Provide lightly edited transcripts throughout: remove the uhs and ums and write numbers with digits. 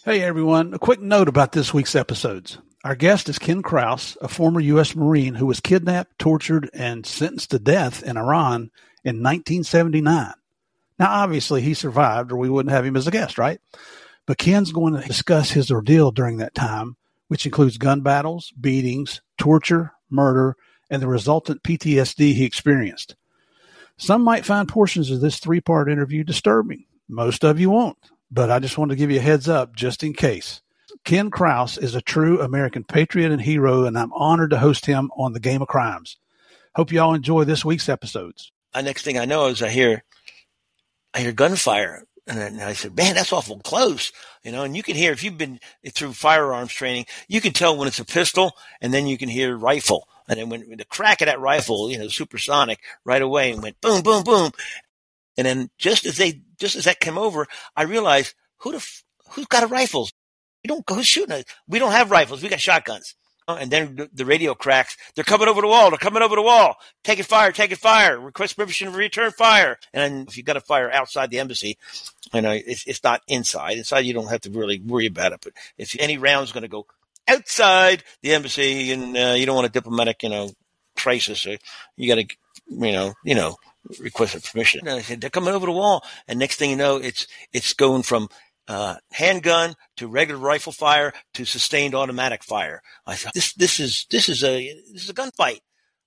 Hey, everyone. A quick note about this week's episodes. Our guest is Ken Krause, a former U.S. Marine who was kidnapped, tortured, and sentenced to death in Iran in 1979. Now, obviously, he survived or we wouldn't have him as a guest, right? But Ken's going to discuss his ordeal during that time, which includes gun battles, beatings, torture, murder, and the resultant PTSD he experienced. Some might find portions of this three-part interview disturbing. Most of you won't. But I just wanted to give you a heads up just in case. Ken Krause is a true American patriot and hero, and I'm honored to host him on the Game of Crimes. Hope you all enjoy this week's episodes. Next thing I know is I hear gunfire. And I said, man, that's awful close. And you can hear, if you've been through firearms training, you can tell when it's a pistol, and then you can hear rifle. And then when the crack of that rifle, supersonic, right away, and went boom, boom, boom. And then just as that came over, I realized who's got a rifles? Who's shooting us? We don't have rifles. We got shotguns. And then the radio cracks. They're coming over the wall. They're coming over the wall. Taking fire. Taking fire. Request permission to return fire. And if you got a fire outside the embassy, it's not inside. Inside, you don't have to really worry about it. But if any round's going to go outside the embassy, and you don't want a diplomatic, crisis, so you got to, requested permission. And I said, they're coming over the wall. And next thing you know, it's going from handgun to regular rifle fire to sustained automatic fire. I thought, this is a gunfight.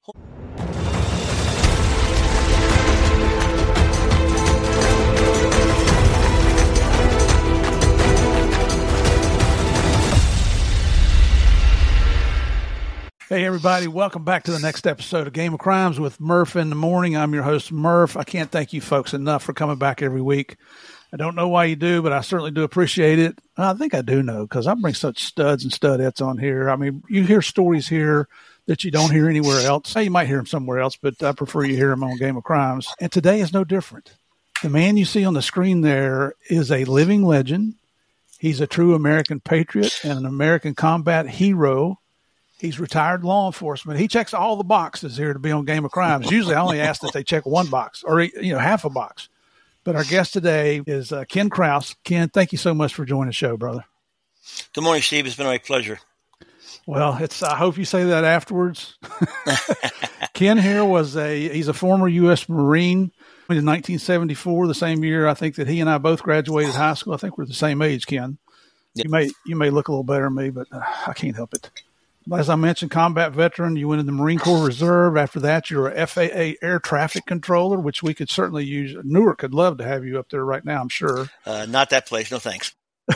Hey, everybody. Welcome back to the next episode of Game of Crimes with Murph in the Morning. I'm your host, Murph. I can't thank you folks enough for coming back every week. I don't know why you do, but I certainly do appreciate it. I think I do know, because I bring such studs and studettes on here. I mean, you hear stories here that you don't hear anywhere else. You might hear them somewhere else, but I prefer you hear them on Game of Crimes. And today is no different. The man you see on the screen there is a living legend. He's a true American patriot and an American combat hero. He's retired law enforcement. He checks all the boxes here to be on Game of Crimes. Usually I only ask that they check one box or, half a box. But our guest today is Ken Krause. Ken, thank you so much for joining the show, brother. Good morning, Steve. It's been my pleasure. Well, I hope you say that afterwards. Ken here he's a former U.S. Marine in 1974, the same year I think that he and I both graduated high school. I think we're the same age, Ken. Yep. You may look a little better than me, but I can't help it. As I mentioned, combat veteran, you went in the Marine Corps Reserve. After that, you're a FAA air traffic controller, which we could certainly use. Newark could love to have you up there right now, I'm sure. Not that place. No, thanks.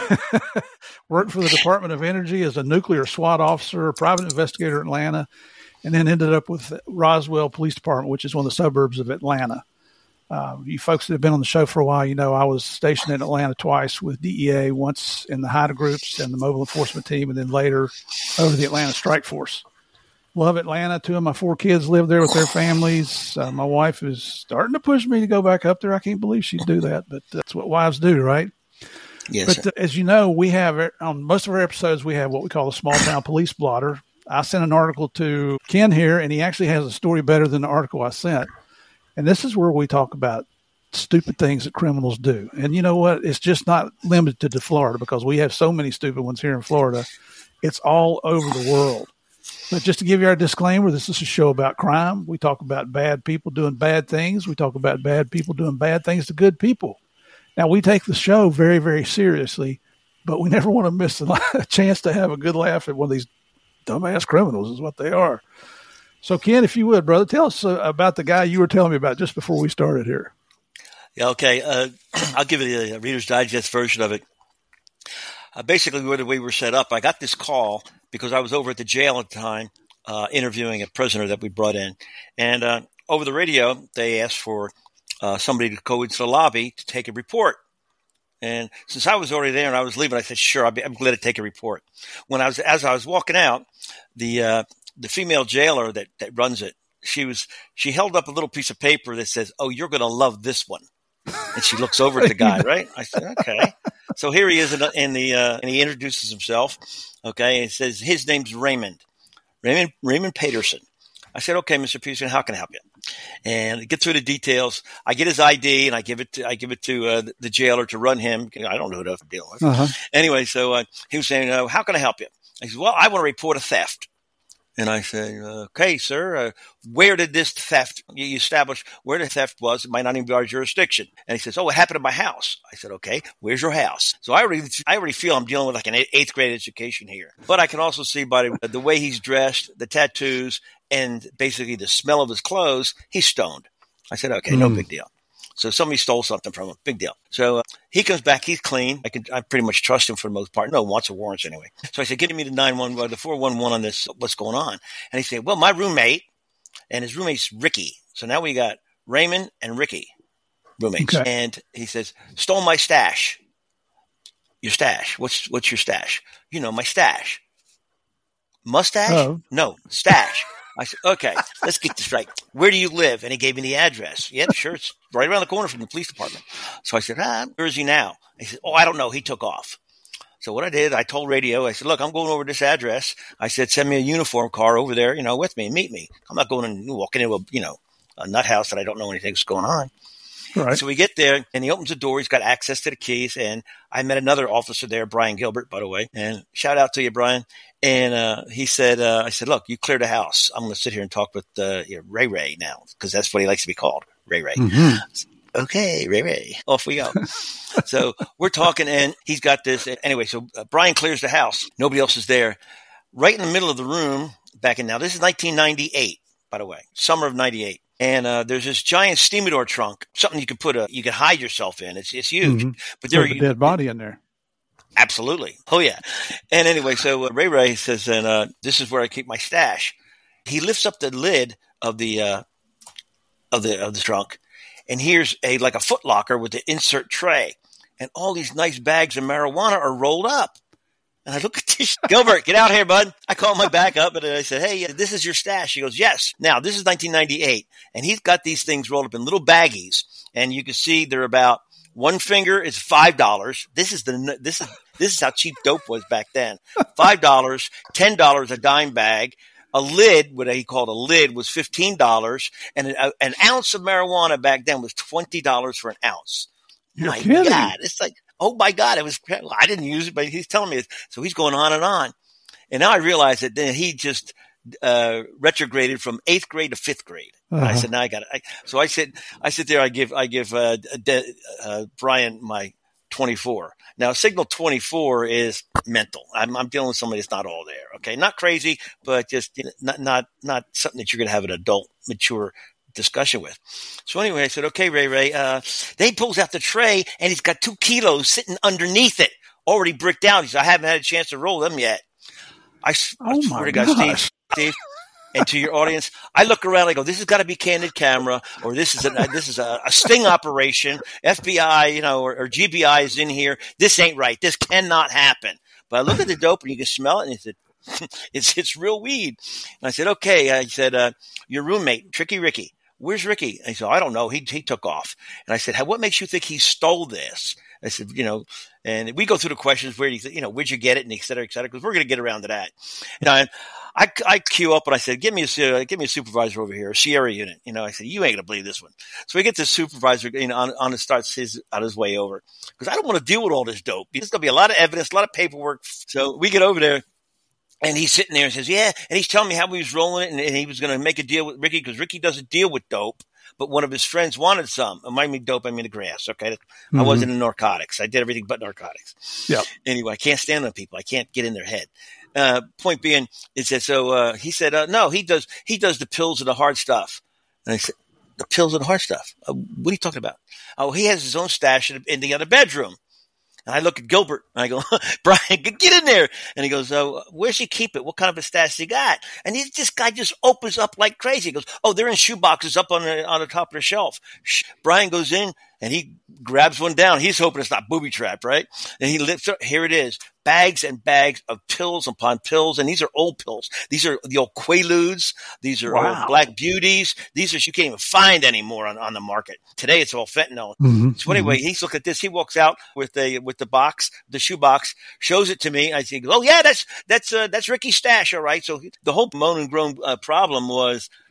Worked for the Department of Energy as a nuclear SWAT officer, a private investigator in Atlanta, and then ended up with Roswell Police Department, which is one of the suburbs of Atlanta. You folks that have been on the show for a while, I was stationed in Atlanta twice with DEA, once in the HIDTA groups and the mobile enforcement team, and then later over the Atlanta Strike Force. Love Atlanta. 2 of my 4 kids live there with their families. My wife is starting to push me to go back up there. I can't believe she'd do that, but that's what wives do, right? Yes. But as you know, we have on most of our episodes, we have what we call a small town police blotter. I sent an article to Ken here, and he actually has a story better than the article I sent. And this is where we talk about stupid things that criminals do. And you know what? It's just not limited to Florida, because we have so many stupid ones here in Florida. It's all over the world. But just to give you our disclaimer, this is a show about crime. We talk about bad people doing bad things. We talk about bad people doing bad things to good people. Now, we take the show very, very seriously, but we never want to miss a chance to have a good laugh at one of these dumbass criminals is what they are. So, Ken, if you would, brother, tell us about the guy you were telling me about just before we started here. Yeah, okay. I'll give you the Reader's Digest version of it. Basically, the way we were set up, I got this call because I was over at the jail at the time interviewing a prisoner that we brought in. And over the radio, they asked for somebody to go into the lobby to take a report. And since I was already there and I was leaving, I said, sure, I'm glad to take a report. As I was walking out, the female jailer that runs it, she held up a little piece of paper that says, "Oh, you're going to love this one." And she looks over at the guy, right? I said, okay. So here he is and he introduces himself. Okay. And his name's Raymond Peterson. I said, okay, Mr. Peterson, how can I help you? and get through the details. I get his ID and I give it to the jailer to run him. I don't know who to deal with. Uh-huh. Anyway, so he was saying, how can I help you? I said, well, I want to report a theft. And I said, okay, sir, where did this theft, you establish where the theft was? It might not even be our jurisdiction. And he says, oh, it happened at my house. I said, okay, where's your house? So I already feel I'm dealing with like an eighth grade education here. But I can also see by the way he's dressed, the tattoos, and basically the smell of his clothes, he's stoned. I said, okay, no big deal. So somebody stole something from him. Big deal. So he comes back. He's clean. I pretty much trust him for the most part. No one wants a warrant anyway. So I said, give me the 411 on this. What's going on? And he said, well, my roommate and his roommate's Ricky. So now we got Raymond and Ricky roommates. Okay. And he says, stole my stash. Your stash. What's your stash? My stash. Mustache? Oh. No, stash. I said, okay, let's get this right. Where do you live? And he gave me the address. Yep, sure. It's right around the corner from the police department. So I said, where is he now? He said, oh, I don't know. He took off. So what I did, I told radio, I said, look, I'm going over this address. I said, send me a uniform car over there, with me and meet me. I'm not going and walking into a nut house that I don't know anything's going on. Right. So we get there and he opens the door. He's got access to the keys. And I met another officer there, Brian Gilbert, by the way. And shout out to you, Brian. And he said, I said, look, you cleared the house. I'm going to sit here and talk with Ray Ray now, because that's what he likes to be called, Ray Ray. Mm-hmm. Okay, Ray Ray. Off we go. So we're talking, and he's got this. Anyway, so Brian clears the house. Nobody else is there. Right in the middle of the room, now, this is 1998, by the way, summer of 98. And there's this giant steamador trunk, something you can hide yourself in. It's huge. Mm-hmm. But there's a dead body in there. Absolutely. Oh, yeah. And anyway, so Ray Ray says, and this is where I keep my stash. He lifts up the lid of the trunk, and here's like a Foot Locker with the insert tray. And all these nice bags of marijuana are rolled up. And I look at this. Gilbert, get out here, bud. I call my back up and I said, hey, this is your stash. He goes, yes. Now, this is 1998. And he's got these things rolled up in little baggies. And you can see they're about one finger is $5. This is how cheap dope was back then. $5, $10 a dime bag. A lid, what he called a lid, was $15. And an ounce of marijuana back then was $20 for an ounce. You're kidding. God, it's like, oh my God, I didn't use it, but he's telling me. So he's going on and on. And now I realize that then he just retrograded from 8th grade to 5th grade. Uh-huh. I said, now I got it. So I sit there, I give Brian my 24. Now, signal 24 is mental. I'm dealing with somebody that's not all there. Okay. Not crazy, but just not something that you're going to have an adult, mature discussion with. So anyway, I said, okay, Ray, then he pulls out the tray and he's got 2 kilos sitting underneath it, already bricked out. He said, I haven't had a chance to roll them yet. I swear to God, Steve, and to your audience, I look around, I go, this has got to be candid camera, or this is a sting operation. FBI, or GBI is in here. This ain't right. This cannot happen. But I look at the dope and you can smell it, and he said, it's real weed. And I said, okay. I said, your roommate, Tricky Ricky. Where's Ricky? And he said, I don't know. He took off. And I said, what makes you think he stole this? I said, and we go through the questions, where'd you get it? And et cetera, because we're going to get around to that. And I queue up and I said, give me a supervisor over here, a Sierra unit. I said, you ain't going to believe this one. So we get the supervisor, on the starts on his way over, because I don't want to deal with all this dope. There's going to be a lot of evidence, a lot of paperwork. So we get over there. And he's sitting there and says, yeah. And he's telling me how he was rolling it, and he was going to make a deal with Ricky, because Ricky doesn't deal with dope, but one of his friends wanted some. And I mean dope, I mean the grass, okay? Mm-hmm. I wasn't in narcotics. I did everything but narcotics. Yeah. Anyway, I can't stand on people. I can't get in their head. Point being is that, so he said, no, he does the pills and the hard stuff. And I said, the pills and the hard stuff? What are you talking about? Oh, he has his own stash in the other bedroom. And I look at Gilbert and I go, Brian, get in there. And he goes, where's he keep it? What kind of a stash he got? And this guy just opens up like crazy. He goes, oh, they're in shoe boxes up on the top of the shelf. Brian goes in and he grabs one down. He's hoping it's not booby trapped, right? And he lifts up. Here it is. Bags and bags of pills upon pills. And these are old pills. These are the old Quaaludes. These are old Black Beauties. These are, you can't even find anymore on the market. Today it's all fentanyl. Mm-hmm. So anyway, he's looking at this. He walks out with the box, the shoe box, shows it to me. I think, oh yeah, that's Ricky's stash. All right. So the whole moan and groan problem was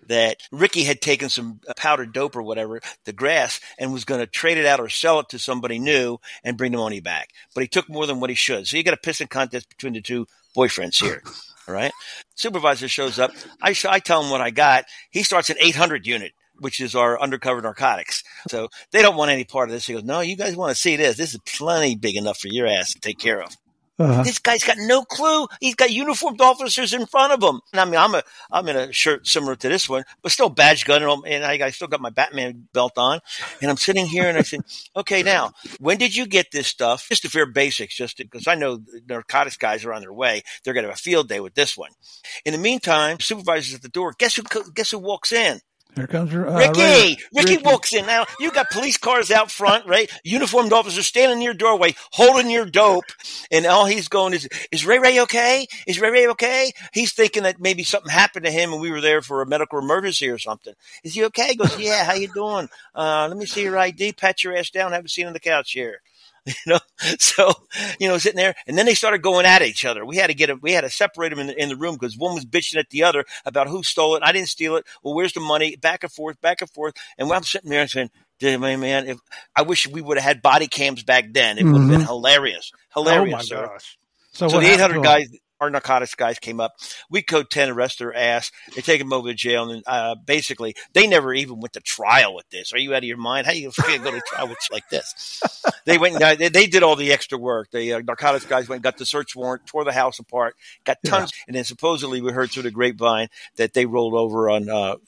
that Ricky had taken some powdered dope or whatever, the grass, and was going to trade it out or sell it to somebody new and bring the money back. But he took more than what he should. So you got a pissing contest between the two boyfriends here. All right. Supervisor shows up. I tell him what I got. He starts an 800 unit, which is our undercover narcotics. So they don't want any part of this. He goes, no, you guys want to see this. This is plenty big enough for your ass to take care of. This guy's got no clue. He's got uniformed officers in front of him. And I mean, I'm in a shirt similar to this one, but still badge gun. And I still got my Batman belt on. And I'm sitting here and I said, okay, now, when did you get this stuff? Just the fair basics, because I know the narcotics guys are on their way. They're going to have a field day with this one. In the meantime, supervisor's at the door. Guess who walks in? Here comes your Ricky. Ricky walks in. Now you got police cars out front, right? Uniformed officers standing in your doorway, holding your dope, and all he's going is Ray Ray okay? Is Ray Ray okay? He's thinking that maybe something happened to him and we were there for a medical emergency or something. Is he okay? He goes, yeah. How you doing? Let me see your ID. Pat your ass down. Have a seat on the couch here. So, sitting there, and then they started going at each other. We had to separate them in the room because one was bitching at the other about who stole it. I didn't steal it. Well, where's the money? Back and forth. And when I'm sitting there and saying, man, I wish we would have had body cams back then. It would have been hilarious. Hilarious. Oh my gosh. So the 800 guys, our narcotics guys came up. We code 10, arrest their ass. They take them over to jail. And basically, they never even went to trial with this. Are you out of your mind? How do you go to trial with like this? They went and they did all the extra work. The narcotics guys went and got the search warrant, tore the house apart, got tons. Yeah. And then supposedly we heard through the grapevine that they rolled over on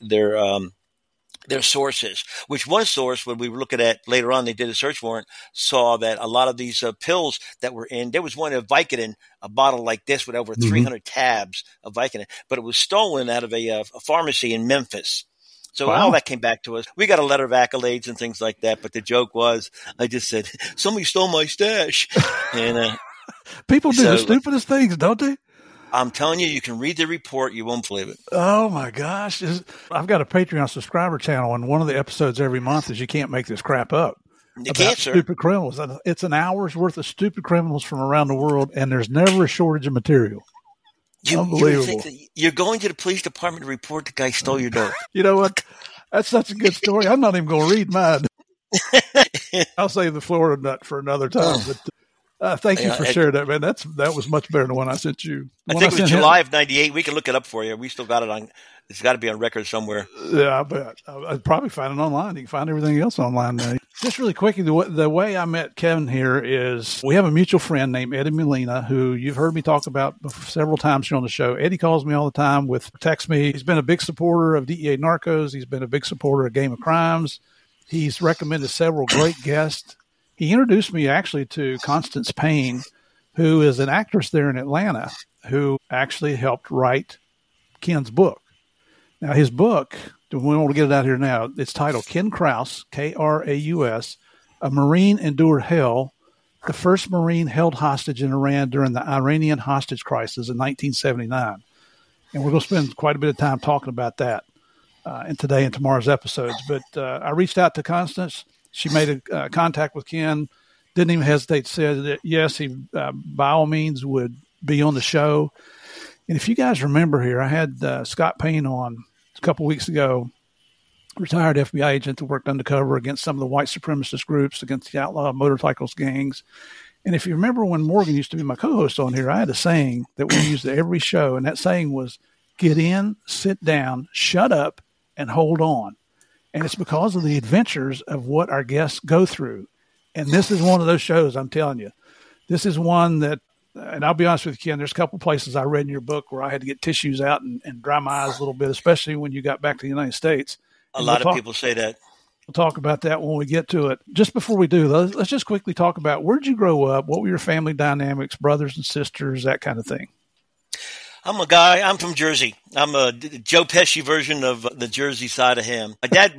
their sources, which one source, when we were looking at later on, they did a search warrant, saw that a lot of these pills that were there was one of Vicodin, a bottle like this with over 300 tabs of Vicodin, but it was stolen out of a pharmacy in Memphis. So all that came back to us. We got a letter of accolades and things like that. But the joke was, I just said, somebody stole my stash. And people do the stupidest things, don't they? I'm telling you, you can read the report. You won't believe it. Oh, my gosh. I've got a Patreon subscriber channel, and one of the episodes every month is You Can't Make This Crap Up. You can't, sir. Stupid criminals. It's an hour's worth of stupid criminals from around the world, and there's never a shortage of material. Unbelievable. You're going to the police department to report the guy stole your dope. You know what? That's such a good story. I'm not even going to read mine. I'll save the Florida nut for another time, but thank you for sharing that, man. That was much better than the one I sent you. I think it was July of '98. We can look it up for you. We still got it on. It's got to be on record somewhere. Yeah, I bet. I'd probably find it online. You can find everything else online now. Just really quickly, the way I met Kevin here is we have a mutual friend named Eddie Molina, who you've heard me talk about several times here on the show. Eddie calls me all the time texts me. He's been a big supporter of DEA Narcos. He's been a big supporter of Game of Crimes. He's recommended several great guests. He introduced me actually to Constance Payne, who is an actress there in Atlanta, who actually helped write Ken's book. Now, his book, we want to get it out here now, it's titled Ken Kraus, Kraus, A Marine Endured Hell, the first Marine held hostage in Iran during the Iranian hostage crisis in 1979. And we're going to spend quite a bit of time talking about that in today and tomorrow's episodes. But I reached out to Constance. She made a contact with Ken, didn't even hesitate to say that, yes, he by all means would be on the show. And if you guys remember here, I had Scott Payne on a couple weeks ago, retired FBI agent that worked undercover against some of the white supremacist groups, against the outlaw motorcycles gangs. And if you remember when Morgan used to be my co-host on here, I had a saying that we used at every show, and that saying was, get in, sit down, shut up, and hold on. And it's because of the adventures of what our guests go through. And this is one of those shows, I'm telling you. This is one that, and I'll be honest with you, Ken, there's a couple of places I read in your book where I had to get tissues out and dry my eyes a little bit, especially when you got back to the United States. A lot of people say that. We'll talk about that when we get to it. Just before we do, let's just quickly talk about, where'd you grow up? What were your family dynamics, brothers and sisters, that kind of thing? I'm from Jersey. I'm a Joe Pesci version of the Jersey side of him. My dad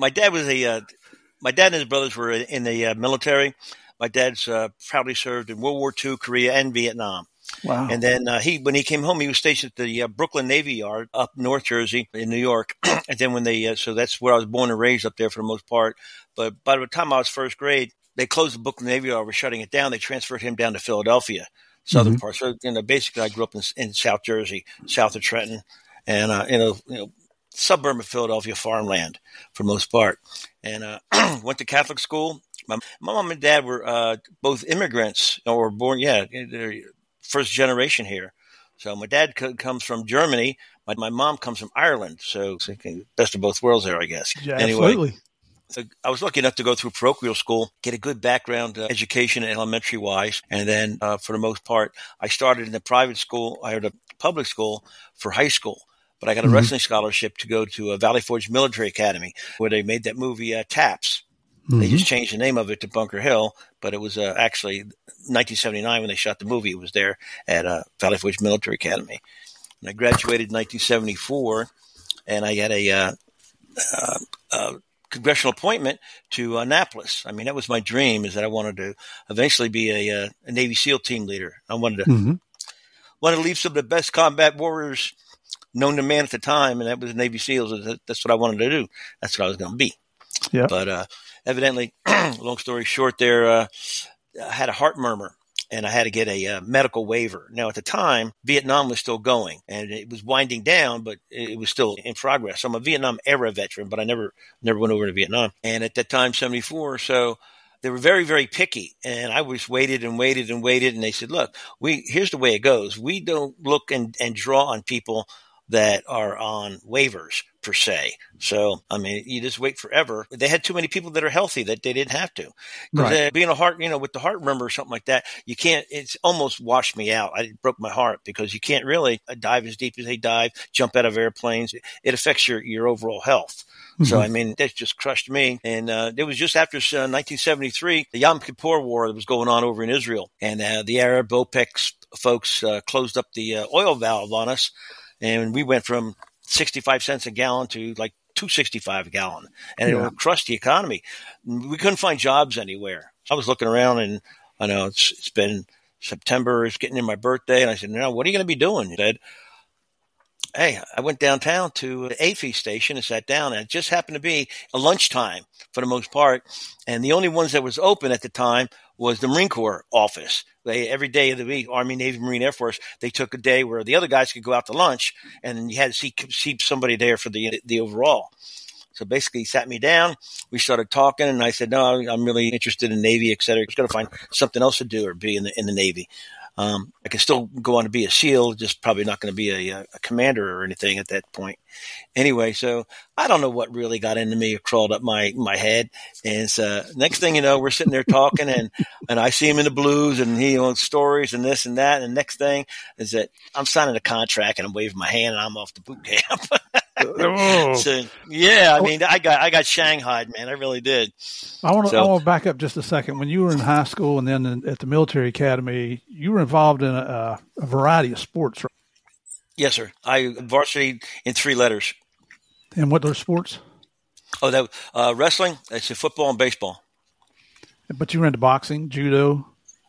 and his brothers were in the military. My dad's proudly served in World War II, Korea, and Vietnam. Wow. And then when he came home, he was stationed at the Brooklyn Navy Yard up North Jersey in New York. And then when so that's where I was born and raised, up there for the most part. But by the time I was first grade, they closed the Brooklyn Navy Yard. We're shutting it down. They transferred him down to Philadelphia, southern part. So basically I grew up in South Jersey, south of Trenton. And, suburb of Philadelphia, farmland for the most part. And went to Catholic school. My mom and dad were both immigrants, or born, they're first generation here. So my dad comes from Germany. My mom comes from Ireland. So best of both worlds there, I guess. Yeah, anyway, absolutely. So I was lucky enough to go through parochial school, get a good background education elementary wise. And then for the most part, I started in the private school. I had a public school for high school. But I got a wrestling scholarship to go to Valley Forge Military Academy, where they made that movie Taps. They just changed the name of it to Bunker Hill, but it was actually 1979 when they shot the movie. It was there at Valley Forge Military Academy. And I graduated in 1974, and I got a congressional appointment to Annapolis. I mean, that was my dream, is that I wanted to eventually be a Navy SEAL team leader. I wanted to leave some of the best combat warriors known to man at the time, and that was Navy SEALs. That's what I wanted to do. That's what I was going to be. Yeah. But evidently, long story short, I had a heart murmur, and I had to get a medical waiver. Now, at the time, Vietnam was still going, and it was winding down, but it was still in progress. So I'm a Vietnam era veteran, but I never went over to Vietnam. And at that time, 74, so they were very, very picky. And I was waited and waited and waited, and they said, look, here's the way it goes. We don't look and draw on people that are on waivers per se. So, I mean, you just wait forever. They had too many people that are healthy that they didn't have to. Because being a heart, with the heart murmur or something like that, you can't, it's almost washed me out. It broke my heart because you can't really dive as deep as they dive, jump out of airplanes. It affects your overall health. So, I mean, that just crushed me. And it was just after 1973, the Yom Kippur War that was going on over in Israel. And the Arab OPEC folks closed up the oil valve on us. And we went from 65 cents a gallon to like $2.65 a gallon. And it crushed the economy. We couldn't find jobs anywhere. I was looking around, and I know it's been September. It's getting in my birthday. And I said, no, what are you going to be doing? He said, hey, I went downtown to the AFI station and sat down. And it just happened to be a lunchtime for the most part. And the only ones that was open at the time was the Marine Corps office. Every day of the week, Army, Navy, Marine, Air Force, they took a day where the other guys could go out to lunch, and you had to see somebody there for the overall. So basically, he sat me down. We started talking, and I said, no, I'm really interested in Navy, et cetera. I was going to find something else to do or be in the Navy. I can still go on to be a SEAL, just probably not going to be a commander or anything at that point. Anyway, so I don't know what really got into me or crawled up my head. And so next thing you know, we're sitting there talking, and I see him in the blues, and he owns stories and this and that. And the next thing is that I'm signing a contract, and I'm waving my hand, and I'm off to boot camp. So, yeah, I mean, I got shanghaied, man. I really did. I want to back up just a second. When you were in high school and then at the military academy, you were involved in a variety of sports, right? Yes, sir. I varsity in 3 letters. And what are sports? Oh, that wrestling. It's football and baseball. But you were into boxing, judo.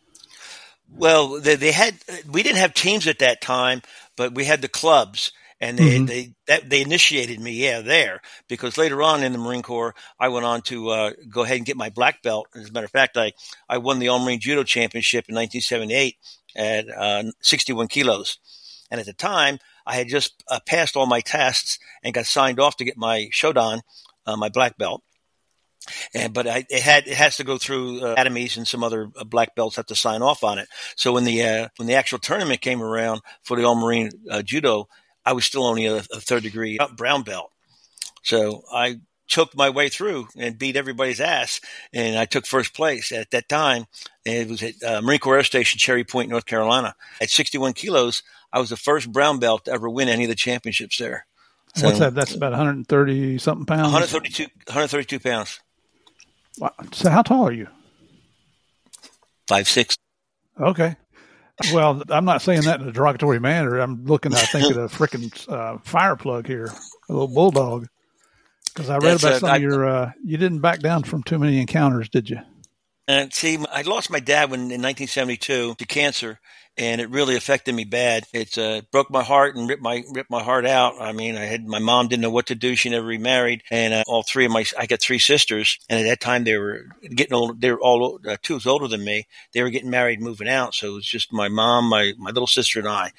Well, they had. We didn't have teams at that time, but we had the clubs. And they initiated me, there, because later on in the Marine Corps, I went on to go ahead and get my black belt. As a matter of fact, I won the All-Marine Judo Championship in 1978 at 61 kilos. And at the time, I had just passed all my tests and got signed off to get my Shodan, my black belt. But it has to go through academies, and some other black belts have to sign off on it. So when the actual tournament came around for the All-Marine Judo, I was still only a 3rd degree brown belt. So I choked my way through and beat everybody's ass, and I took first place. At that time, it was at Marine Corps Air Station, Cherry Point, North Carolina. At 61 kilos, I was the first brown belt to ever win any of the championships there. So, what's that? That's about 130-something pounds? 132 pounds. Wow. So how tall are you? 5'6". Okay. Well, I'm not saying that in a derogatory manner. I'm looking, I think, at a freaking fire plug here, a little bulldog. Because I read about some of your, you didn't back down from too many encounters, did you? And see, I lost my dad in 1972 to cancer, and it really affected me bad. It broke my heart and ripped my heart out. I mean, my mom didn't know what to do. She never remarried, and I got 3 sisters, and at that time they were getting old. They were all 2 years older than me. They were getting married, moving out. So it was just my mom, my little sister, and I.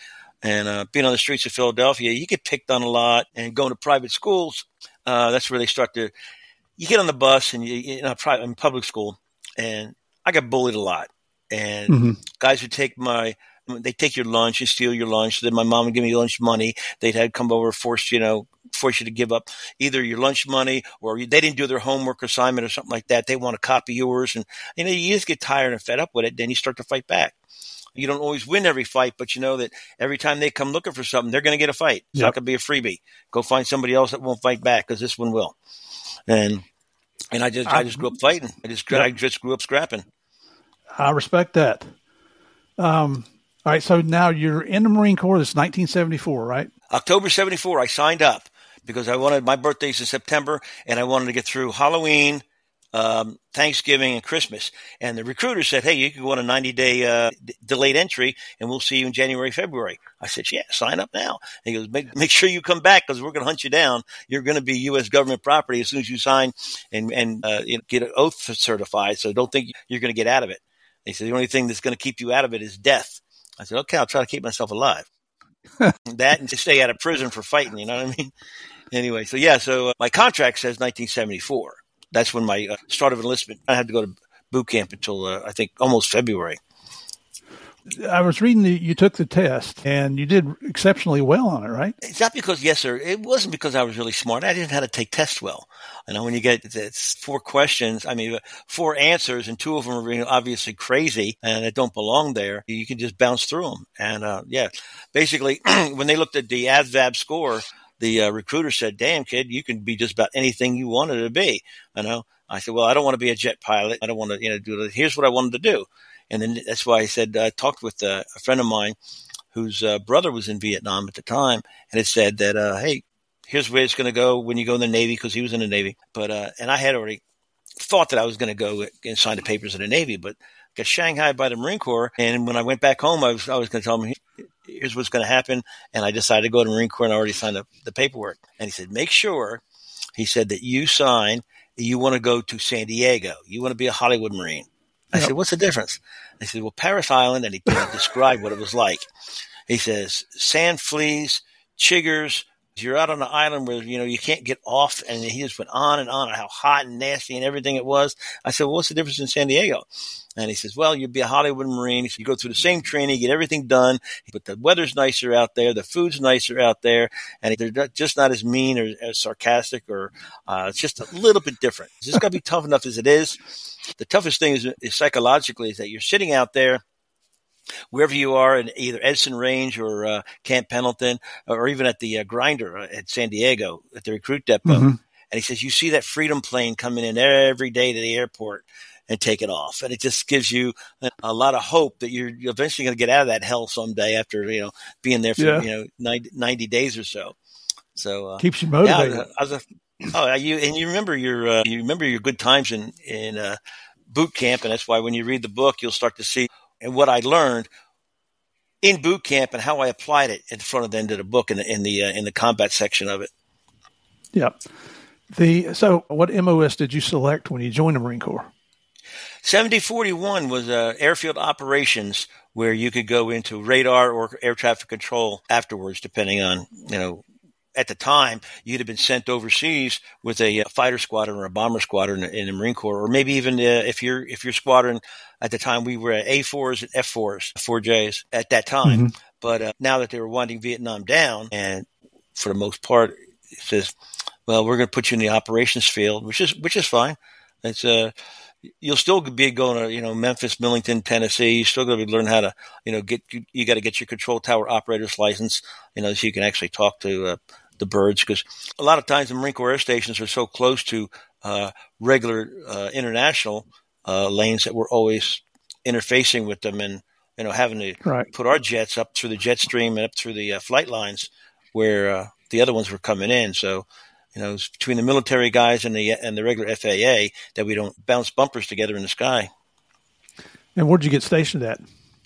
And being on the streets of Philadelphia, you get picked on a lot. And going to private schools, that's where they start to. You get on the bus and you're in public school, and I got bullied a lot. And guys would take your lunch and steal your lunch. So then my mom would give me lunch money. They'd come over, force you to give up either your lunch money or they didn't do their homework assignment or something like that. They want to copy yours. And, you just get tired and fed up with it. Then you start to fight back. You don't always win every fight, but you know that every time they come looking for something, they're going to get a fight. It's not going to be a freebie. Go find somebody else that won't fight back because this one will. And I just grew up fighting. I just grew up scrapping. I respect that. All right. So now you're in the Marine Corps. This is 1974, right? October 74, I signed up because my birthday's in September and I wanted to get through Halloween, Thanksgiving and Christmas. And the recruiter said, hey, you can go on a 90-day delayed entry and we'll see you in January, February. I said, yeah, sign up now. And he goes, make sure you come back because we're going to hunt you down. You're going to be U.S. government property as soon as you sign and get an oath certified. So don't think you're going to get out of it. He said, the only thing that's going to keep you out of it is death. I said, okay, I'll try to keep myself alive. That and to stay out of prison for fighting, you know what I mean? Anyway, so my contract says 1974. That's when my start of enlistment. I had to go to boot camp until I think almost February. I was reading that you took the test and you did exceptionally well on it, right? It's not because, yes, sir. It wasn't because I was really smart. I didn't know how to take tests well. When you get 4 questions, 4 answers, and 2 of them are obviously crazy and that don't belong there, you can just bounce through them. And basically, when they looked at the ASVAB score, the recruiter said, "Damn, kid, you can be just about anything you wanted to be." I said, "Well, I don't want to be a jet pilot. I don't want to, do it. Here's what I wanted to do." And then that's why I said, I talked with a friend of mine whose brother was in Vietnam at the time. And it said that, hey, here's where it's going to go when you go in the Navy, because he was in the Navy. But, and I had already thought that I was going to go and sign the papers in the Navy, but got shanghaied by the Marine Corps. And when I went back home, I was going to tell him, here's what's going to happen. And I decided to go to the Marine Corps and I already signed the paperwork. And he said, make sure, he said, that you sign, you want to go to San Diego. You want to be a Hollywood Marine. I said, what's the difference? I said, well, Paris Island, and he described what it was like. He says, sand fleas, chiggers, you're out on an island where, you can't get off. And he just went on and on how hot and nasty and everything it was. I said, well, what's the difference in San Diego? And he says, well, you'll be a Hollywood Marine. He said, you go through the same training, get everything done, but the weather's nicer out there. The food's nicer out there. And they're just not as mean or as sarcastic or it's just a little bit different. It's just got to be tough enough as it is. The toughest thing is psychologically is that you're sitting out there wherever you are in either Edson Range or Camp Pendleton or even at the Grinder at San Diego at the recruit depot. Mm-hmm. And he says, you see that Freedom plane coming in every day to the airport and take it off. And it just gives you a lot of hope that you're eventually going to get out of that hell someday after, being there for, 90 days or so. So keeps you motivated. You remember your good times in boot camp. And that's why when you read the book, you'll start to see and what I learned in boot camp and how I applied it in front of the end of the book in the combat section of it. Yeah. So what MOS did you select when you joined the Marine Corps? 7041 was airfield operations, where you could go into radar or air traffic control afterwards, depending on, at the time, you'd have been sent overseas with a fighter squadron or a bomber squadron in the Marine Corps, or maybe even if your squadron at the time, we were at A4s and F4s, 4Js at that time. Mm-hmm. But now that they were winding Vietnam down, and for the most part, it says, well, we're going to put you in the operations field, which is fine. It's you'll still be going to, Memphis, Millington, Tennessee. You're still going to be learning how to, you got to get your control tower operator's license, so you can actually talk to the birds, because a lot of times the Marine Corps air stations are so close to regular international lanes that we're always interfacing with them and, having to put our jets up through the jet stream and up through the flight lines where the other ones were coming in. So, it's between the military guys and the regular FAA that we don't bounce bumpers together in the sky. And where'd you get stationed at?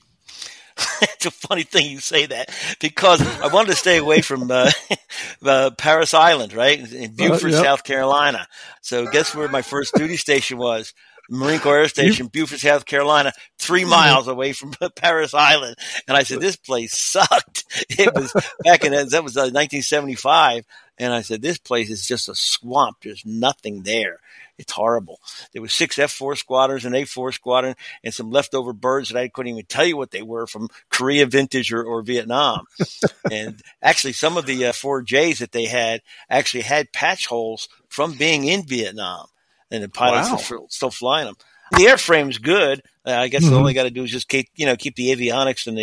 It's a funny thing you say that, because I wanted to stay away from Paris Island, right, in Beaufort, South Carolina. So guess where my first duty station was? Marine Corps Air Station, Beaufort, South Carolina, 3 miles away from Parris Island. And I said, this place sucked. It was back in, that was 1975. And I said, this place is just a swamp. There's nothing there. It's horrible. There was 6 F-4 squadrons, an A-4 squadron, and some leftover birds that I couldn't even tell you what they were from Korea vintage or Vietnam. And actually, some of the 4Js that they had actually had patch holes from being in Vietnam. And the pilots are still flying them. The airframe's good. I guess all they got to do is just keep the avionics and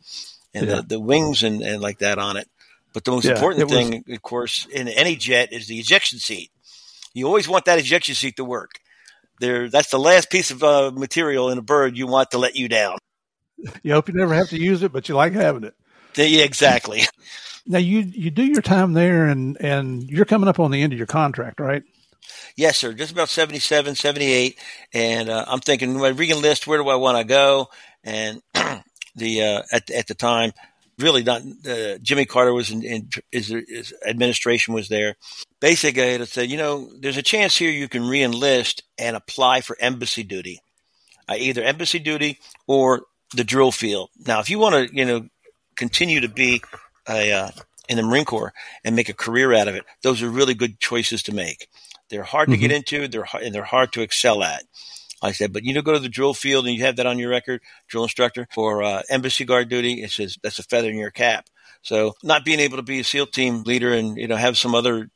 the wings and like that on it. But the most important thing, of course, in any jet is the ejection seat. You always want that ejection seat to work. That's the last piece of material in a bird you want to let you down. You hope you never have to use it, but you like having it. Yeah, exactly. Now, you do your time there, and you're coming up on the end of your contract, right? Yes, sir. Just about 77, 78. And I'm thinking, when I re-enlist, where do I want to go? And at the time, really not Jimmy Carter was his administration was there. Basically, I had to say, there's a chance here you can re-enlist and apply for embassy duty, either embassy duty or the drill field. Now, if you want to, continue to be in the Marine Corps and make a career out of it, those are really good choices to make. They're hard to get into. They're hard to excel at. I said, but go to the drill field and you have that on your record, drill instructor for embassy guard duty. It says that's a feather in your cap. So not being able to be a SEAL team leader and, have some other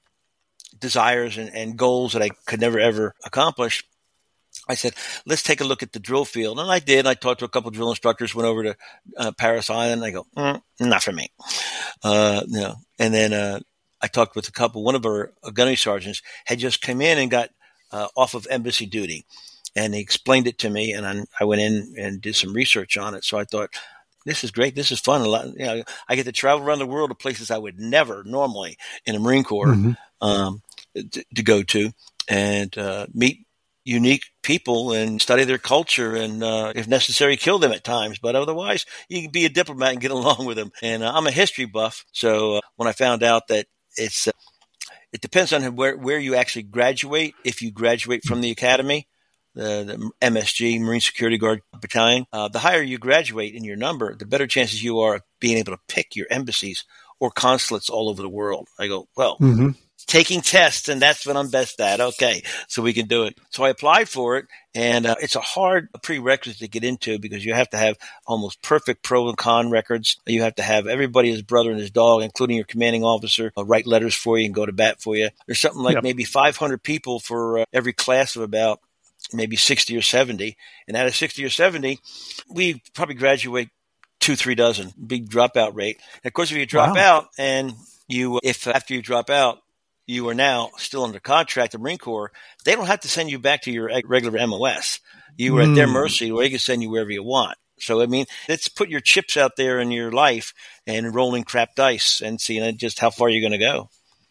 desires and goals that I could never, ever accomplish, I said, let's take a look at the drill field. And I did. I talked to a couple of drill instructors, went over to Parris Island. I go, not for me. No. And then I talked with one of our gunnery sergeants had just come in and got off of embassy duty. And he explained it to me, and I went in and did some research on it. So I thought, this is great. This is fun. A lot, I get to travel around the world to places I would never normally in the Marine Corps to go to and meet unique people and study their culture and, if necessary, kill them at times. But otherwise, you can be a diplomat and get along with them. And I'm a history buff. So when I found out that it depends on where you actually graduate. If you graduate from the academy, the MSG, Marine Security Guard Battalion, the higher you graduate in your number, the better chances you are of being able to pick your embassies or consulates all over the world. I go, well, taking tests, and that's what I'm best at. Okay, so we can do it. So I applied for it, and it's a hard prerequisite to get into because you have to have almost perfect pro and con records. You have to have everybody, his brother and his dog, including your commanding officer, write letters for you and go to bat for you. There's something like maybe 500 people for every class of about maybe 60 or 70. And out of 60 or 70, we probably graduate 2-3 dozen, big dropout rate. And of course, if you drop out and if after you drop out, you are now still under contract, the Marine Corps, they don't have to send you back to your regular MOS. You are at their mercy, or they can send you wherever you want. So, let's put your chips out there in your life and rolling crap dice and seeing just how far you're going to go.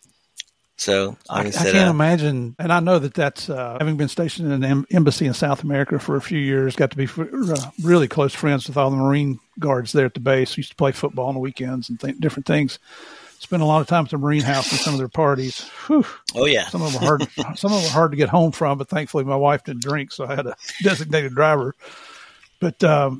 So I can't imagine, and I know that's having been stationed in an embassy in South America for a few years, got to be really close friends with all the Marine guards there at the base. Used to play football on the weekends and different things. Spent a lot of time at the Marine House and some of their parties. Whew. Oh yeah, some of them were hard. Some of them were hard to get home from, but thankfully my wife didn't drink, so I had a designated driver. But to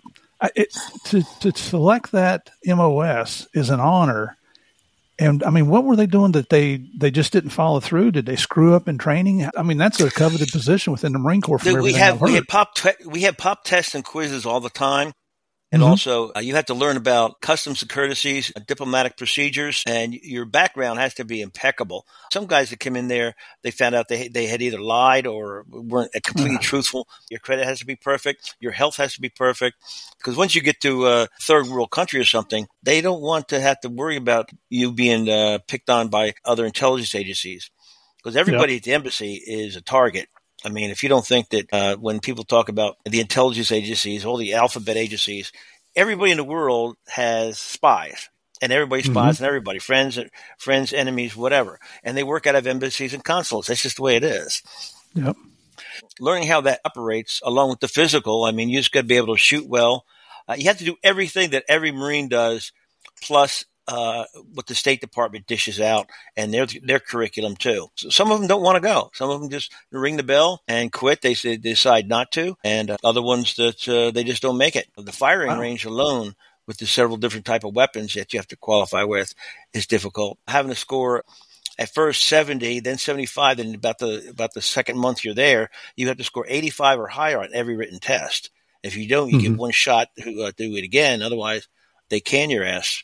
select that MOS is an honor. And what were they doing that they just didn't follow through? Did they screw up in training? That's a coveted position within the Marine Corps. We have pop tests and quizzes all the time. And also, you have to learn about customs and courtesies, diplomatic procedures, and your background has to be impeccable. Some guys that come in there, they found out they had either lied or weren't completely truthful. Your credit has to be perfect. Your health has to be perfect. Because once you get to a third world country or something, they don't want to have to worry about you being picked on by other intelligence agencies. Because everybody at the embassy is a target. If you don't think that when people talk about the intelligence agencies, all the alphabet agencies, everybody in the world has spies, and everybody spies on everybody, friends, enemies, whatever. And they work out of embassies and consulates. That's just the way it is. Yep. Learning how that operates along with the physical, you just got to be able to shoot well. You have to do everything that every Marine does, plus what the State Department dishes out and their curriculum too. So some of them don't want to go. Some of them just ring the bell and quit. They decide not to, and other ones that they just don't make it. The firing range alone, with the several different type of weapons that you have to qualify with, is difficult. Having to score at first 70, then 75, then about the second month you're there, you have to score 85 or higher on every written test. If you don't, you get one shot to do it again. Otherwise, they can your ass.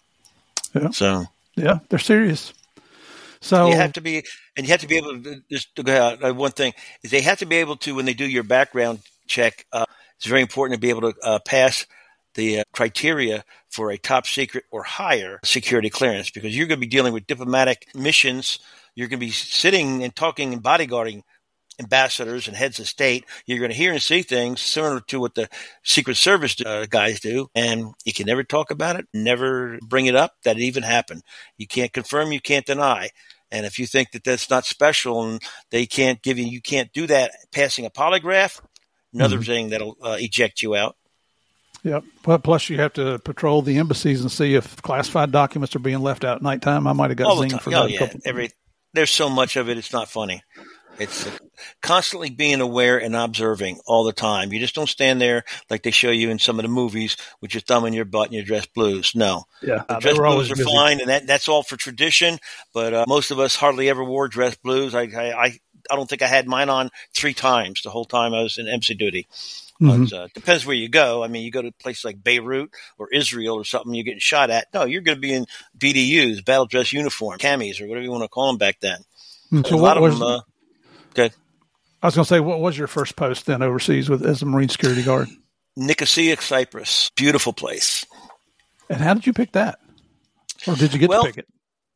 Yeah. So yeah, they're serious. So you have to be able to just to go out. One thing is they have to be able to, when they do your background check, it's very important to be able to pass the criteria for a top secret or higher security clearance, because you're going to be dealing with diplomatic missions. You're going to be sitting and talking and bodyguarding ambassadors and heads of state. You're going to hear and see things similar to what the Secret Service guys do, and you can never talk about it, never bring it up that it even happened. You can't confirm, you can't deny. And if you think that that's not special and they can't give you can't do that passing a polygraph, another thing that'll eject you out. Yep. Well, plus you have to patrol the embassies and see if classified documents are being left out at nighttime. I might have got zinged for that. There's so much of it, it's not funny. It's constantly being aware and observing all the time. You just don't stand there like they show you in some of the movies with your thumb in your butt and your dress blues. No. Yeah. The dress blues are fine, and that's all for tradition. But most of us hardly ever wore dress blues. I don't think I had mine on 3 times the whole time I was in embassy duty. But depends where you go. I mean, you go to a place like Beirut or Israel or something you're getting shot at. No, you're going to be in BDUs, battle dress uniform, camis, or whatever you want to call them back then. So a lot of them. Good. I was going to say, what was your first post then overseas as a Marine security guard? Nicosia, Cyprus. Beautiful place. And how did you pick that? Or did you get to pick it?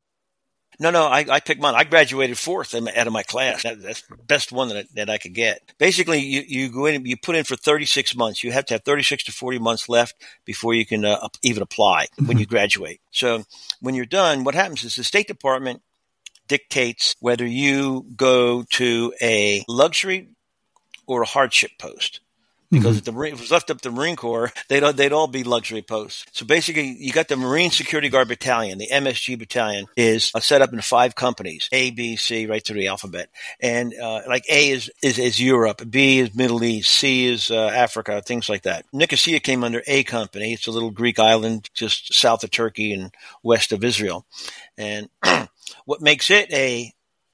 No, I picked mine. I graduated 4th out of my class. That's the best one that I could get. Basically, you go in, you put in for 36 months. You have to have 36 to 40 months left before you can even apply when you graduate. So when you're done, what happens is the State Department dictates whether you go to a luxury or a hardship post. Because if it was left up to the Marine Corps, they'd all be luxury posts. So basically, you got the Marine Security Guard Battalion, the MSG Battalion, is set up in 5 companies, A, B, C, right through the alphabet. And like A is Europe, B is Middle East, C is Africa, things like that. Nicosia came under A Company. It's a little Greek island just south of Turkey and west of Israel. And what makes it a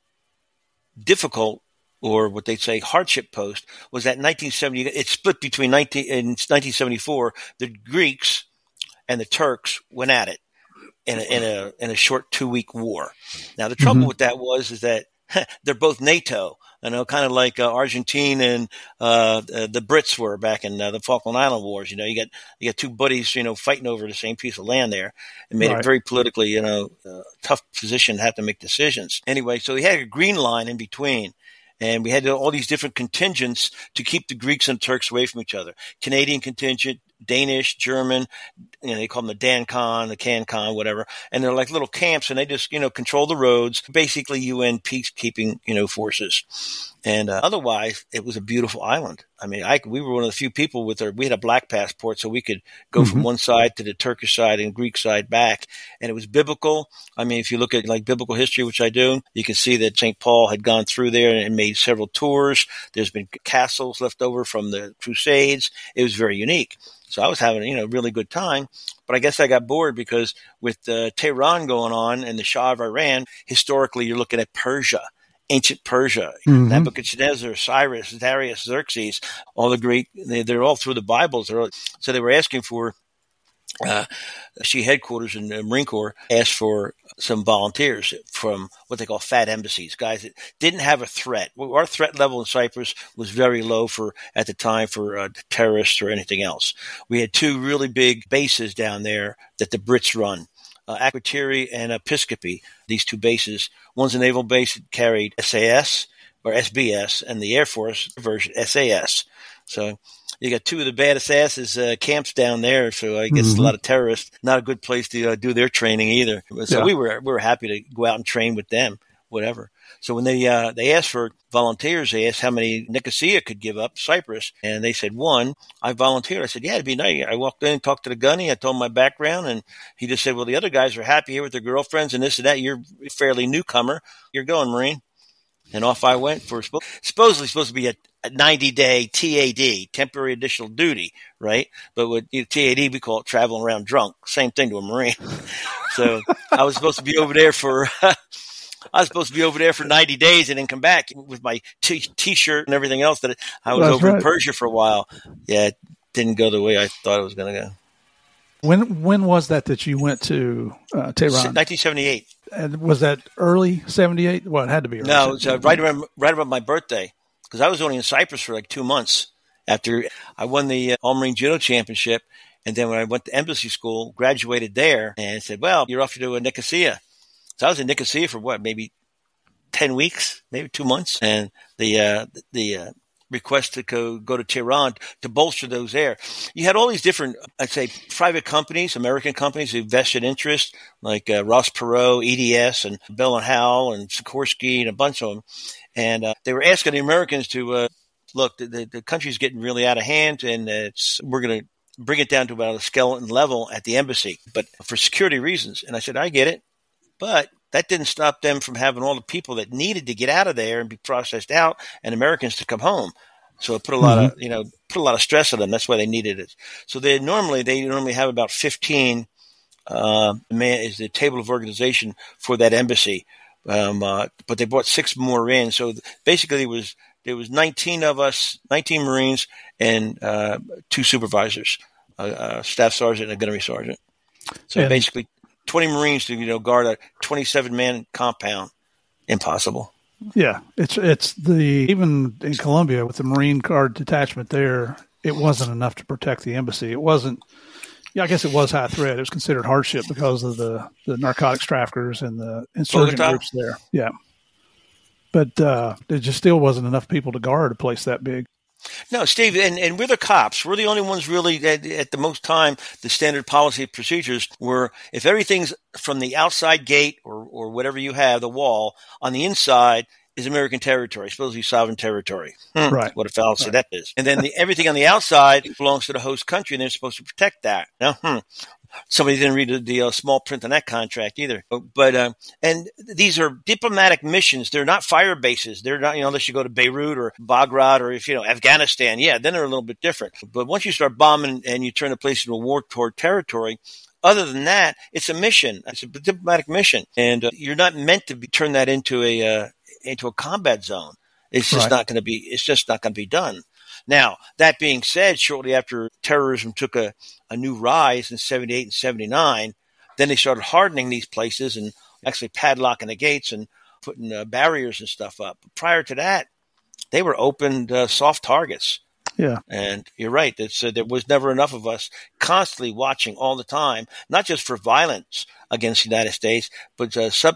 difficult, or what they say hardship post, was that 1970, it split between in 1974, the Greeks and the Turks went at it in a short 2-week war. Now the trouble with that is that they're both NATO, kind of like Argentina and the Brits were back in the Falkland Island Wars. You got 2 buddies, fighting over the same piece of land there, and made it very politically, tough position to have to make decisions. Anyway, so he had a green line in between. And we had all these different contingents to keep the Greeks and Turks away from each other. Canadian contingent, Danish, German, they call them the DanCon, the CanCon, whatever. And they're like little camps, and they just, control the roads. Basically, UN peacekeeping, forces. And otherwise, it was a beautiful island. I mean, we were one of the few people we had a black passport, so we could go from one side to the Turkish side and Greek side back. And it was biblical. I mean, if you look at like biblical history, which I do, you can see that St. Paul had gone through there and made several tours. There's been castles left over from the Crusades. It was very unique. So I was having, a really good time. But I guess I got bored because with Tehran going on and the Shah of Iran, historically, you're looking at Persia. Ancient Persia, Nebuchadnezzar, Cyrus, Darius, Xerxes, all the great, they're all through the Bibles. So they were asking for, She headquarters in the Marine Corps asked for some volunteers from what they call fat embassies, guys that didn't have a threat. Our threat level in Cyprus was very low at the time for terrorists or anything else. We had 2 really big bases down there that the Brits run. Akrotiri and Episcopi, these 2 bases. One's a naval base that carried SAS or SBS, and the Air Force version SAS. So you got 2 of the baddest asses camps down there. So I guess a lot of terrorists. Not a good place to do their training either. So we were happy to go out and train with them. whatever. So when they asked for volunteers, they asked how many Nicosia could give up, Cyprus, and they said one. I volunteered. I said, yeah, it'd be nice. I walked in and talked to the gunny. I told him my background, and he just said, well, the other guys are happy here with their girlfriends and this and that. You're a fairly newcomer. You're going, Marine. And off I went for supposedly supposed to be a 90-day TAD, temporary additional duty, right? But with TAD, we call it traveling around drunk. Same thing to a Marine. So I was supposed to be over there for 90 days and then come back with my T-shirt and everything else that I was over in Persia for a while. Yeah, it didn't go the way I thought it was going to go. When was that you went to Tehran? 1978. And was that early 78? Well, it had to be early. No, it was right around my birthday, because I was only in Cyprus for like 2 months after I won the All-Marine Judo Championship. And then when I went to embassy school, graduated there, and said, well, you're off to Nicosia. So I was in Nicosia for maybe 10 weeks, maybe 2 months. And the request to go to Tehran to bolster those there. You had all these different, I'd say, private companies, American companies who vested interest, like Ross Perot, EDS, and Bell and Howell, and Sikorsky, and a bunch of them. And they were asking the Americans to, look, the country's getting really out of hand, and we're going to bring it down to about a skeleton level at the embassy, but for security reasons. And I said, I get it. But that didn't stop them from having all the people that needed to get out of there and be processed out, and Americans to come home. So it put a lot of stress on them. That's why they needed it. So they normally have about 15 is the table of organization for that embassy. But they brought 6 more in. So basically there was 19 of us, 19 Marines, and 2 supervisors, a staff sergeant and a gunnery sergeant. So basically 20 Marines to guard a 27-man compound. Impossible. Yeah, it's even in Colombia with the Marine Guard detachment there, it wasn't enough to protect the embassy. It wasn't. Yeah, I guess it was high threat. It was considered hardship because of the narcotics traffickers and the insurgent groups there. Yeah, but there just still wasn't enough people to guard a place that big. No, Steve, and we're the cops. We're the only ones really at the most time. The standard policy procedures were if everything's from the outside gate or whatever you have, the wall, on the inside is American territory, supposedly sovereign territory. Right. What a fallacy that is. And then everything on the outside belongs to the host country, and they're supposed to protect that. Somebody didn't read the small print on that contract either. But and these are diplomatic missions. They're not fire bases. They're not, unless you go to Beirut or Baghdad or if Afghanistan. Yeah, then they're a little bit different. But once you start bombing and you turn the place into a war-torn territory, other than that, it's a mission. It's a diplomatic mission, and you're not meant to turn that into a combat zone. It's just not going to be. It's just not going to be done. Now, that being said, shortly after terrorism took a new rise in 78 and 79, then they started hardening these places and actually padlocking the gates and putting barriers and stuff up. But prior to that, they were open soft targets. Yeah. And you're right. There was never enough of us constantly watching all the time, not just for violence against the United States, but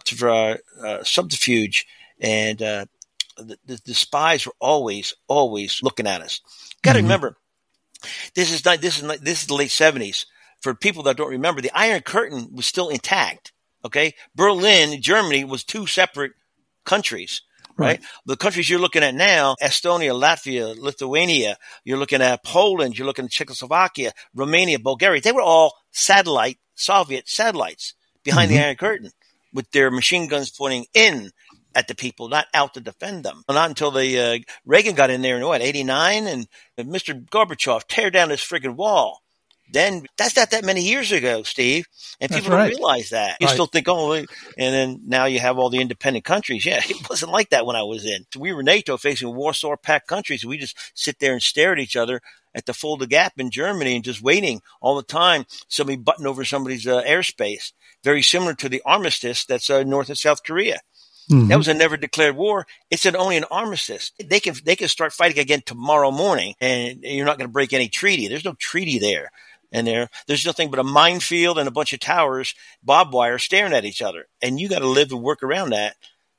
subterfuge and the spies were always looking at us. Got to remember, this is the late 70s. For people that don't remember, the Iron Curtain was still intact. Okay, Berlin, Germany was 2 separate countries. Right. The countries you're looking at now, Estonia, Latvia, Lithuania, you're looking at Poland, you're looking at Czechoslovakia, Romania, Bulgaria. They were all Soviet satellites behind the Iron Curtain with their machine guns pointing in at the people, not out to defend them. Not until Reagan got in there in 89 and Mr. Gorbachev tear down this friggin' wall. Then that's not that many years ago, Steve. And people don't realize that. You still think, and then now you have all the independent countries. Yeah, it wasn't like that when I was in. So we were NATO facing Warsaw Pact countries. We just sit there and stare at each other at the Fulda Gap in Germany and just waiting all the time. Somebody button over somebody's airspace. Very similar to the armistice that's North and South Korea. That was a never declared war. It's only an armistice. They can start fighting again tomorrow morning, and you're not going to break any treaty. There's no treaty there. And there's nothing but a minefield and a bunch of towers, barbed wire, staring at each other. And you got to live and work around that.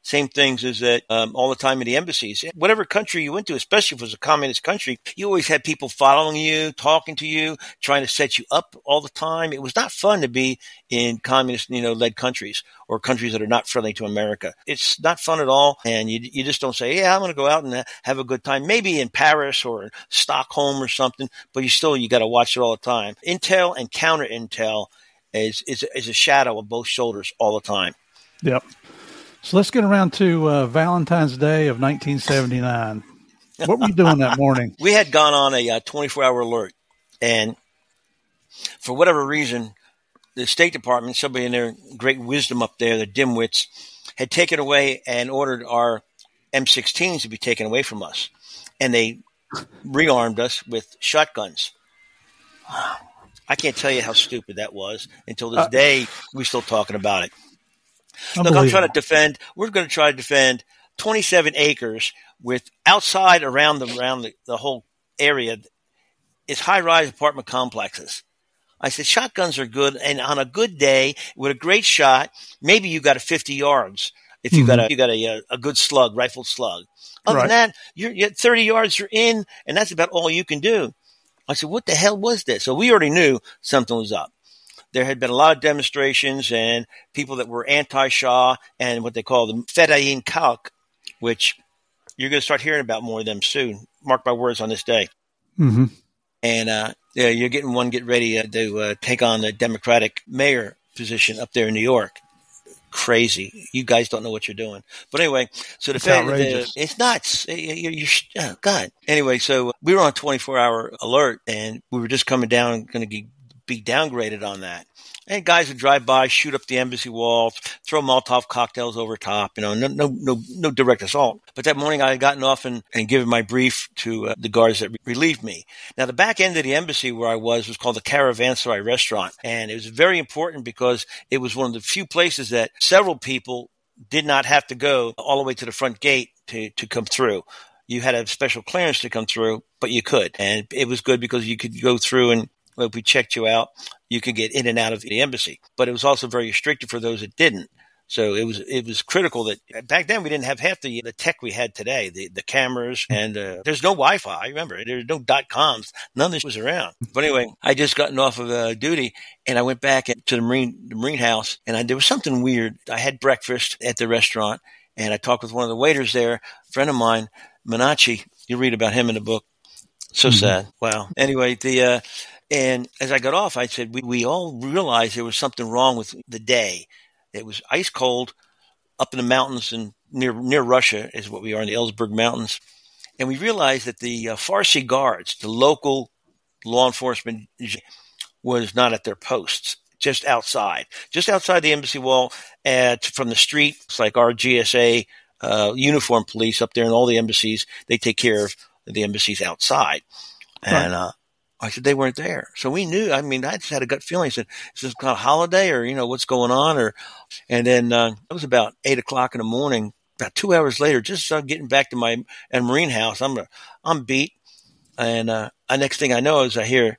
same things as that all the time in the embassies. Whatever country you went to, especially if it was a communist country, you always had people following you, talking to you, trying to set you up all the time. It was not fun to be in communist, led countries or countries that are not friendly to America. It's not fun at all. And you just don't say, yeah, I'm going to go out and have a good time. Maybe in Paris or Stockholm or something, but you got to watch it all the time. Intel and counter intel is a shadow of both shoulders all the time. Yep. So let's get around to Valentine's Day of 1979. What were you doing that morning? We had gone on a 24-hour alert, and for whatever reason, the State Department, somebody in their great wisdom up there, the dimwits, had taken away and ordered our M16s to be taken away from us, and they rearmed us with shotguns. I can't tell you how stupid that was. Until this day, we're still talking about it. Look, we're going to try to defend 27 acres with outside around the whole area is high-rise apartment complexes. I said, shotguns are good. And on a good day with a great shot, maybe you got a 50 yards. If you got a good slug, rifled slug. Other than that, you're 30 yards, you're in, and that's about all you can do. I said, what the hell was this? So we already knew something was up. There had been a lot of demonstrations and people that were anti-Shah and what they call the Fedayeen Khalq, which you're going to start hearing about more of them soon. Mark my words on this day. Mm-hmm. And you're getting ready to take on the Democratic mayor position up there in New York. Crazy. You guys don't know what you're doing. But anyway, so it's nuts. Oh, God. Anyway, so we were on 24-hour alert and we were just coming down, going to be downgraded on that. And guys would drive by, shoot up the embassy wall, throw Molotov cocktails over top, no direct assault. But that morning I had gotten off and given my brief to the guards that relieved me. Now the back end of the embassy where I was called the Caravanserai restaurant. And it was very important because it was one of the few places that several people did not have to go all the way to the front gate to come through. You had to have special clearance to come through, but you could. And it was good because you could go through and if we checked you out, you could get in and out of the embassy. But it was also very restricted for those that didn't. So it was critical that back then we didn't have half the tech we had today, the cameras and there's no Wi-Fi. I remember there's no .coms. None of this was around. But anyway, I just gotten off of duty and I went back to the Marine House and there was something weird. I had breakfast at the restaurant and I talked with one of the waiters there, a friend of mine, Menachie. You read about him in the book. So sad. Wow. Anyway, and as I got off, I said, we all realized there was something wrong with the day. It was ice cold up in the mountains and near Russia is what we are in the Ellsberg Mountains. And we realized that the Farsi guards, the local law enforcement, was not at their posts, just outside the embassy wall from the street. It's like our GSA uniform police up there in all the embassies. They take care of the embassies outside. And I said, they weren't there. So we knew, I just had a gut feeling. I said, is this kind of holiday or, what's going on? And then it was about 8:00 in the morning, about 2 hours later, just getting back to my Marine house. I'm beat. And next thing I know is I hear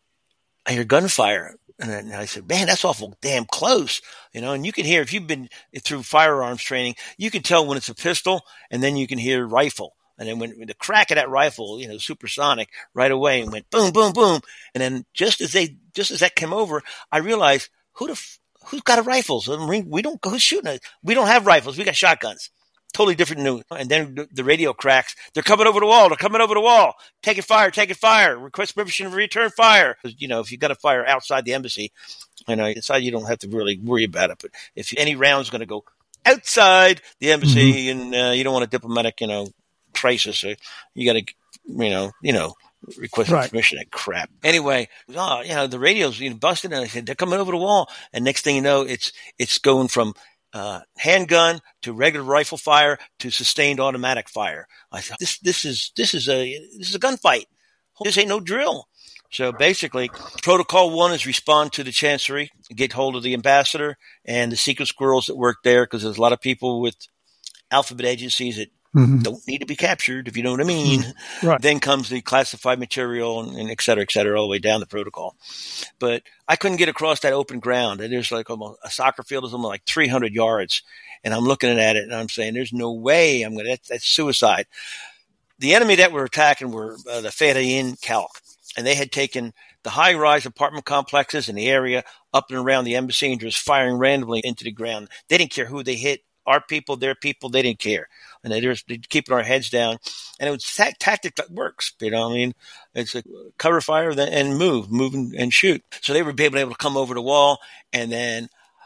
gunfire. And then I said, man, that's awful damn close, and you can hear, if you've been through firearms training, you can tell when it's a pistol and then you can hear rifle. And then when the crack of that rifle, supersonic, right away, and went boom, boom, boom. And then just as that came over, I realized who's got a rifle? So who's shooting it? We don't have rifles. We got shotguns. Totally different news. And then the radio cracks. They're coming over the wall. Taking fire. Request permission to return fire. If you got to fire outside the embassy, inside you don't have to really worry about it. But if any round's going to go outside the embassy and you don't want a diplomatic, crisis, so you got to, request permission. That crap. Anyway, the radio's busted, and I said they're coming over the wall. And next thing you know, it's going from handgun to regular rifle fire to sustained automatic fire. I thought this is a gunfight. This ain't no drill. So basically, protocol 1 is respond to the chancery, get hold of the ambassador and the secret squirrels that work there, because there's a lot of people with alphabet agencies that Don't need to be captured, if you know what I mean. Right. Then comes the classified material and et cetera, all the way down the protocol. But I couldn't get across that open ground. And there's like almost a soccer field is almost like 300 yards. And I'm looking at it and I'm saying, there's no way that's suicide. The enemy that we're attacking were the Fedayeen Calc. And they had taken the high-rise apartment complexes in the area up and around the embassy and just firing randomly into the ground. They didn't care who they hit. Our people, their people, they didn't care. And they're keeping our heads down. And it was tactic that works. You know, I mean, it's a cover fire and move and shoot. So they were able to come over the wall. And then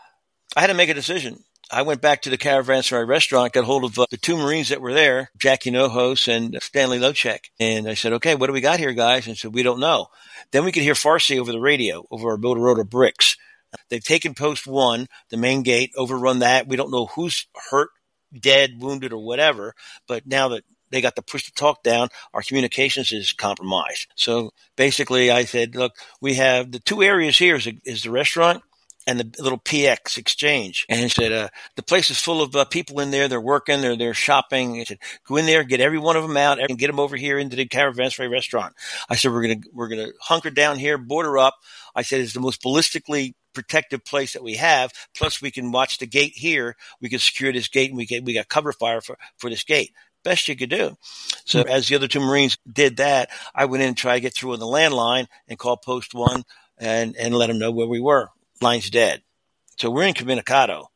I had to make a decision. I went back to the Caravanserai restaurant, got hold of the two Marines that were there, Jackie Nohos and Stanley Lochek. And I said, okay, what do we got here, guys? And said, we don't know. Then we could hear Farsi over the radio, over our Motorola bricks. They've taken post 1, the main gate, overrun that. We don't know who's hurt, dead, wounded, or whatever. But now that they got the push to talk down, our communications is compromised. So basically I said, look, we have the two areas here is the restaurant and the little PX exchange. And he said, the place is full of people in there. They're working, they're shopping. He said, go in there, get every one of them out and get them over here into the Caravanserai restaurant. I said, we're going to hunker down here, border up. I said, it's the most ballistically protective place that we have. Plus we can watch the gate here. We can secure this gate and we got cover fire for this gate. Best you could do. So as the other two Marines did that, I went in and tried to get through on the landline and call post 1 and let them know where we were. Line's dead. So we're in Communicado.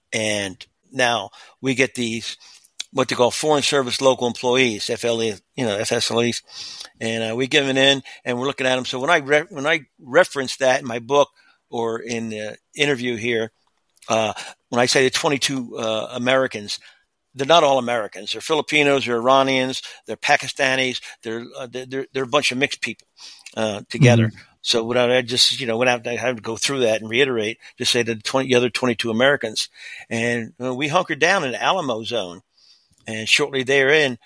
And now we get these, what they call foreign service local employees, FLE, FSLEs. And we give it in and we're looking at them. So when I reference that in my book or in the interview here, when I say the 22 Americans, they're not all Americans. They're Filipinos, they're Iranians, they're Pakistanis, they're a bunch of mixed people together. Mm-hmm. So without having to go through that and reiterate, just say the other 22 Americans. And we hunkered down in the Alamo zone. And shortly therein,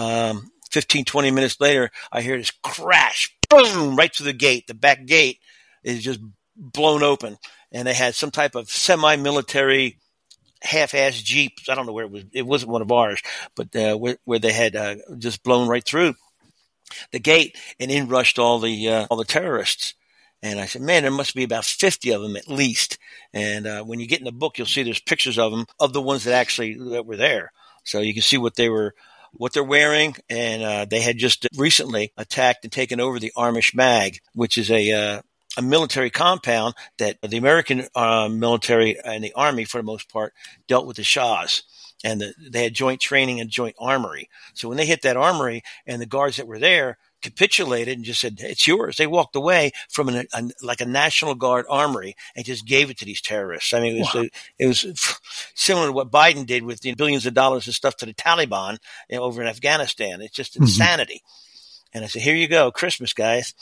15, 20 minutes later, I hear this crash, boom, right through the gate. The back gate is just blown open. And they had some type of semi-military half-ass Jeep. I don't know where it was. It wasn't one of ours, but where they had just blown right through the gate and in rushed all the terrorists. And I said, man, there must be about 50 of them at least. And when you get in the book, you'll see there's pictures of them, of the ones that were there. So you can see what they're wearing. And they had just recently attacked and taken over the Armish Mag, which is a military compound that the American military and the Army, for the most part, dealt with the Shahs. And they had joint training and joint armory. So when they hit that armory and the guards that were there capitulated and just said, it's yours. They walked away from like a National Guard armory and just gave it to these terrorists. I mean, it was similar to what Biden did with billions of dollars of stuff to the Taliban over in Afghanistan. It's just insanity. And I said, here you go, Christmas, guys.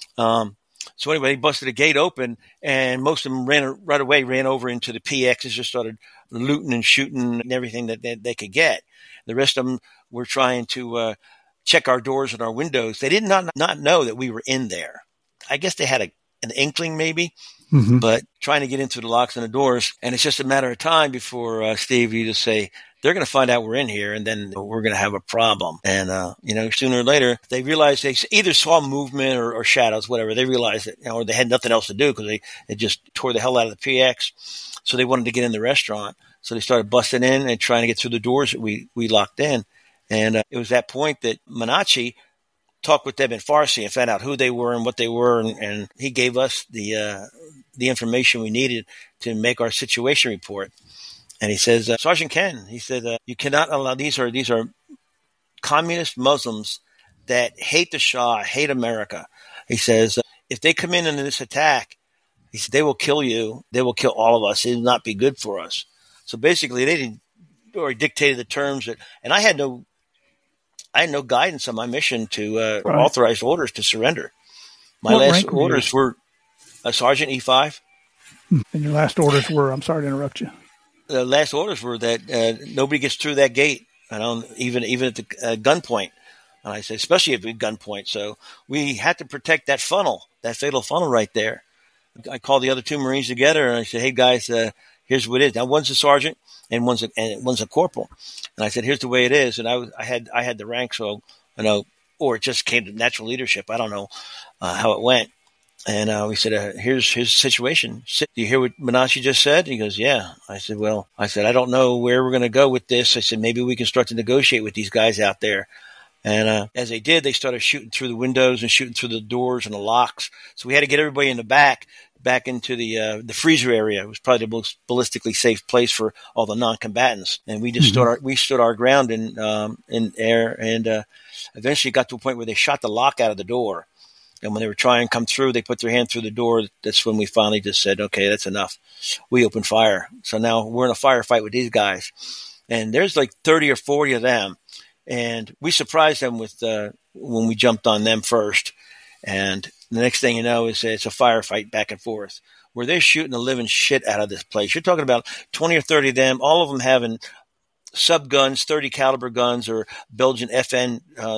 So anyway, they busted the gate open and most of them ran over into the PXs, just started looting and shooting and everything that they could get. The rest of them were trying to check our doors and our windows. They did not know that we were in there. I guess they had an inkling maybe, but trying to get into the locks and the doors. And it's just a matter of time before, Steve, you just say, they're going to find out we're in here and then we're going to have a problem. And, sooner or later, they realized they either saw movement or shadows, whatever. They realized that, or they had nothing else to do because they just tore the hell out of the PX. So they wanted to get in the restaurant. So they started busting in and trying to get through the doors that we locked in. And it was that point that Manachi talked with them in Farsi and found out who they were and what they were. And he gave us the information we needed to make our situation report. And he says, Sergeant Ken, he said, you cannot allow, these are communist Muslims that hate the Shah, hate America. He says, if they come in into this attack, he said, they will kill you. They will kill all of us. It will not be good for us. So basically they didn't, or dictated the terms and I had no guidance on my mission to authorize orders to surrender. My last orders were a Sergeant E5. And your last orders were, I'm sorry to interrupt you. The last orders were that nobody gets through that gate, even at the gunpoint. And I said, especially at the gunpoint. So we had to protect that funnel, that fatal funnel right there. I called the other two Marines together and I said, hey guys, here's what it is. Now one's a sergeant and one's a corporal. And I said, here's the way it is. And I had the rank, so or it just came to natural leadership. I don't know how it went. And we said, here's the situation. Do you hear what Menashe just said? He goes, yeah. I said, I don't know where we're going to go with this. I said, maybe we can start to negotiate with these guys out there. And as they did, they started shooting through the windows and shooting through the doors and the locks. So we had to get everybody in the back into the freezer area. It was probably the most ballistically safe place for all the non-combatants. And we just stood our ground in air, and eventually got to a point where they shot the lock out of the door. And when they were trying to come through, they put their hand through the door. That's when we finally just said, okay, that's enough. We opened fire. So now we're in a firefight with these guys. And there's like 30 or 40 of them. And we surprised them with when we jumped on them first. And the next thing you know is it's a firefight back and forth where they're shooting the living shit out of this place. You're talking about 20 or 30 of them, all of them having sub guns, 30 caliber guns or Belgian FN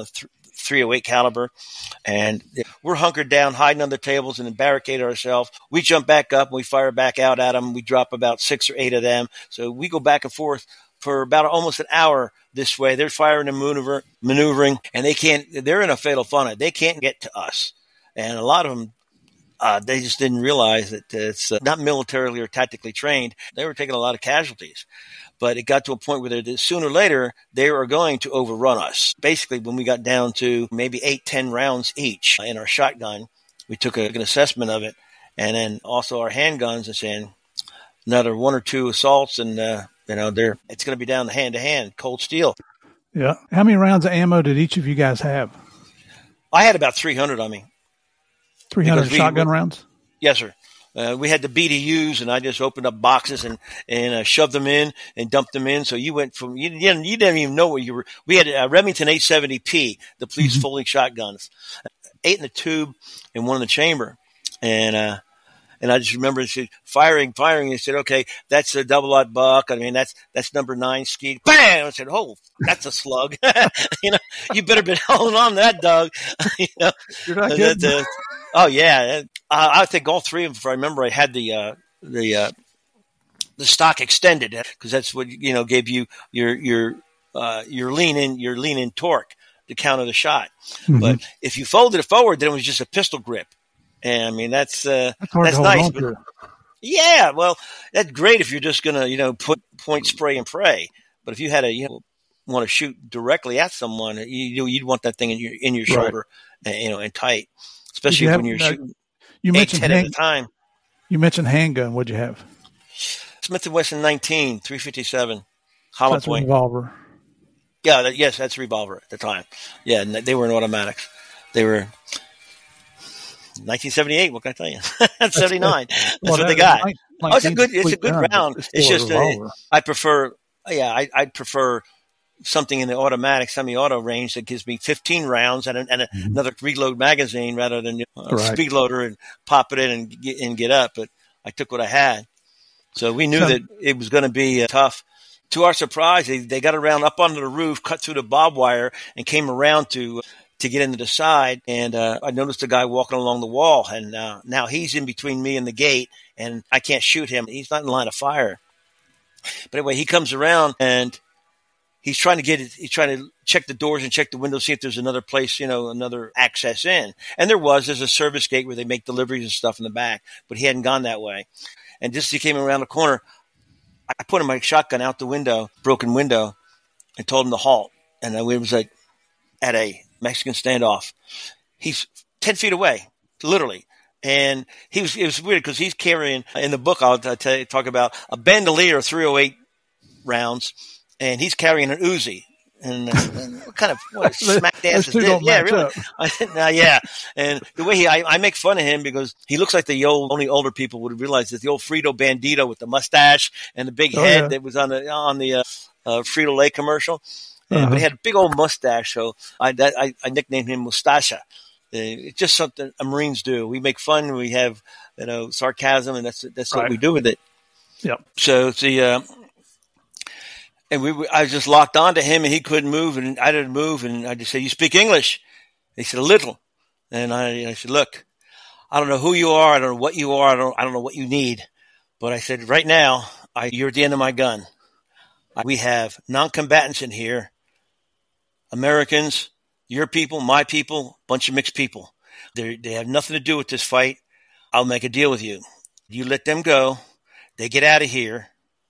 308 caliber. And we're hunkered down, hiding under tables and then barricade ourselves. We jump back up and we fire back out at them. We drop about 6 or 8 of them. So we go back and forth for about almost an hour this way. They're firing and maneuvering, and they're in a fatal funnel. They can't get to us. And a lot of them, they just didn't realize that it's not militarily or tactically trained. They were taking a lot of casualties. But it got to a point where sooner or later, they were going to overrun us. Basically, when we got down to maybe 8-10 rounds each in our shotgun, we took an assessment of it. And then also our handguns and saying another 1 or 2 assaults and, it's going to be down to hand, cold steel. Yeah. How many rounds of ammo did each of you guys have? I had about 300 on me. 300 shotgun rounds? Yes, sir. We had the BDUs, and I just opened up boxes and shoved them in and dumped them in. So you went from you didn't even know where you were. We had a Remington 870P, the police folding shotguns, 8 in the tube and 1 in the chamber, and I just remember firing. They said, okay, that's a double-aught buck. I mean, that's number 9 skeet. Bam! I said, oh, that's a slug. You better be holding on to that, dog. You're not kidding. Oh yeah. I think all 3 of them, if I remember, I had the stock extended because that's what, gave you your lean in torque to counter the shot. Mm-hmm. But if you folded it forward, then it was just a pistol grip. And I mean, that's nice. But, yeah, well, that's great if you're just gonna, put point, spray, and pray. But if you had want to shoot directly at someone, you'd want that thing in your shoulder, and tight, especially when you're shooting 8-10 at a time. You mentioned handgun. What'd you have? Smith & Wesson 19 357 hollow that's point a revolver. Yeah, yes, that's a revolver at the time. Yeah, and they were in automatics. They were 1978. What can I tell you? 79. That's what they got. It's a good round. It's just I'd prefer something in the automatic, semi-auto range that gives me 15 rounds and another reload magazine rather than a speed loader and pop it in and get up. But I took what I had. So we knew that it was going to be tough. To our surprise, they got around up onto the roof, cut through the barbed wire, and came around to get into the side. And I noticed a guy walking along the wall, and now he's in between me and the gate, and I can't shoot him. He's not in line of fire. But anyway, he comes around, and he's trying to check the doors and check the windows, see if there's another place, another access in. And there's a service gate where they make deliveries and stuff in the back, but he hadn't gone that way. And just as he came around the corner, I put my shotgun out the window, broken window, and told him to halt. And we was like at a Mexican standoff. He's 10 feet away, literally. And it was weird because he's carrying, in the book I'll talk about, a bandolier of 308 rounds, and he's carrying an Uzi. And what smacked ass is this? Yeah, really. Yeah. And the way I make fun of him because he looks like only older people would realize that the old Frito Bandito with the mustache and the big head that was on the Frito-Lay commercial. But he had a big old mustache, so I nicknamed him Mustacha. It's just something Marines do. We make fun. We have sarcasm, and that's what we do with it. Yep. So I was just locked onto him, and he couldn't move, and I didn't move, and I just said, "You speak English?" He said, "A little." And I said, "Look, I don't know who you are. I don't know what you are. I don't know what you need." But I said, "Right now, You're at the end of my gun. We have non-combatants in here, Americans, your people, my people, bunch of mixed people. They have nothing to do with this fight. I'll make a deal with you. You let them go. They get out of here.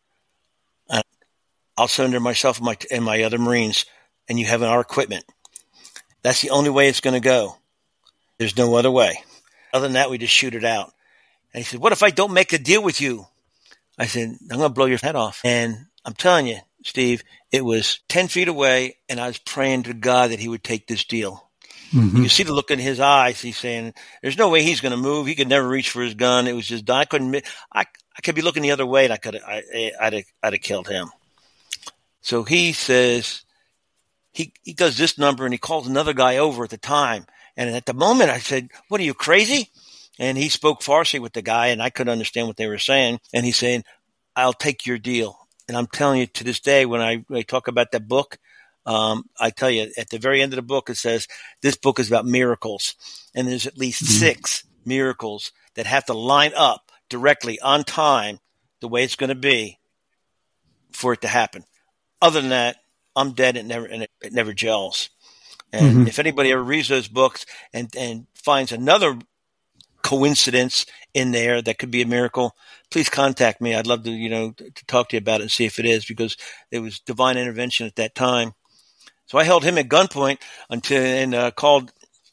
I'll surrender myself and my other Marines, and you have our equipment. That's the only way it's going to go. There's no other way. Other than that, we just shoot it out. And he said, what if I don't make a deal with you? I said, I'm going to blow your head off. And I'm telling you, Steve, it was 10 feet away, and I was praying to God that he would take this deal. Mm-hmm. You see the look in his eyes. He's saying, there's no way he's going to move. He could never reach for his gun. It was just, I could be looking the other way, and I'd have killed him. So he says, he does this number, and he calls another guy over at the time. And at the moment, I said, what are you, crazy? And he spoke Farsi with the guy, and I couldn't understand what they were saying. And he's saying, I'll take your deal. And I'm telling you, to this day, when I talk about that book, I tell you, at the very end of the book, it says, this book is about miracles. And there's at least 6 miracles that have to line up directly on time the way it's going to be for it to happen. Other than that, I'm dead. It never gels. And if anybody ever reads those books and finds another coincidence in there that could be a miracle, please contact me. I'd love to, to talk to you about it and see if it is, because it was divine intervention at that time. So I held him at gunpoint called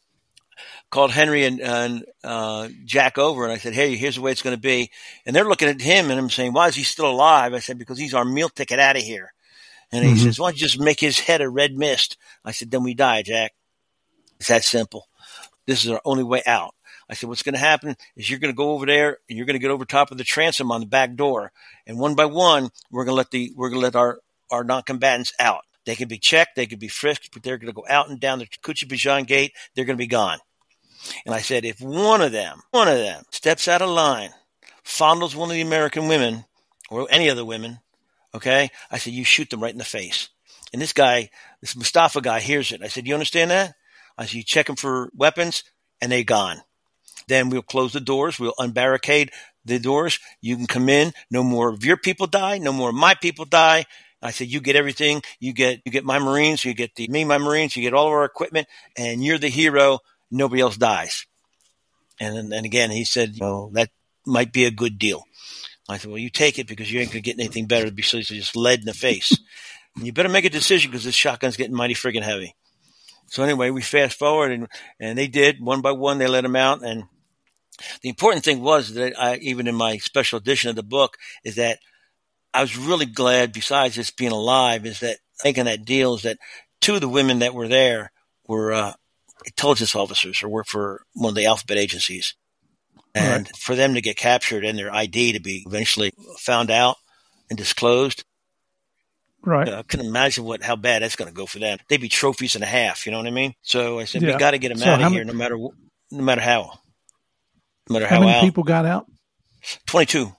Henry and Jack over, and I said, hey, here's the way it's going to be. And they're looking at him, and I'm saying, why is he still alive? I said, because he's our meal ticket out of here. And he says, why don't you just make his head a red mist? I said, then we die, Jack. It's that simple. This is our only way out. I said, what's going to happen is you're going to go over there and you're going to get over top of the transom on the back door. And one by one, we're going to let our non-combatants out. They can be checked. They can be frisked, but they're going to go out and down the Kuchibajan gate. They're going to be gone. And I said, if one of them steps out of line, fondles one of the American women or any other women, okay, I said, you shoot them right in the face. And this Mustafa guy hears it. I said, you understand that? I said, you check them for weapons, and they're gone. Then we'll close the doors. We'll unbarricade the doors. You can come in. No more of your people die. No more of my people die. I said, you get everything. You get my Marines. You get my Marines. You get all of our equipment, and you're the hero. Nobody else dies. And again, he said, that might be a good deal. I said, well, you take it, because you ain't going to get anything better besides just lead in the face. And you better make a decision, because this shotgun's getting mighty friggin' heavy. So anyway, we fast forward, and they did. One by one, they let him out. And the important thing was that even in my special edition of the book, is that I was really glad, besides just being alive, is that making that deal, is that 2 of the women that were there were intelligence officers or worked for one of the alphabet agencies. And for them to get captured and their ID to be eventually found out and disclosed, right? I couldn't imagine how bad that's going to go for them. They'd be trophies and a half. You know what I mean? So I said, we got to get them out of here, no matter how. How many people got out? 22.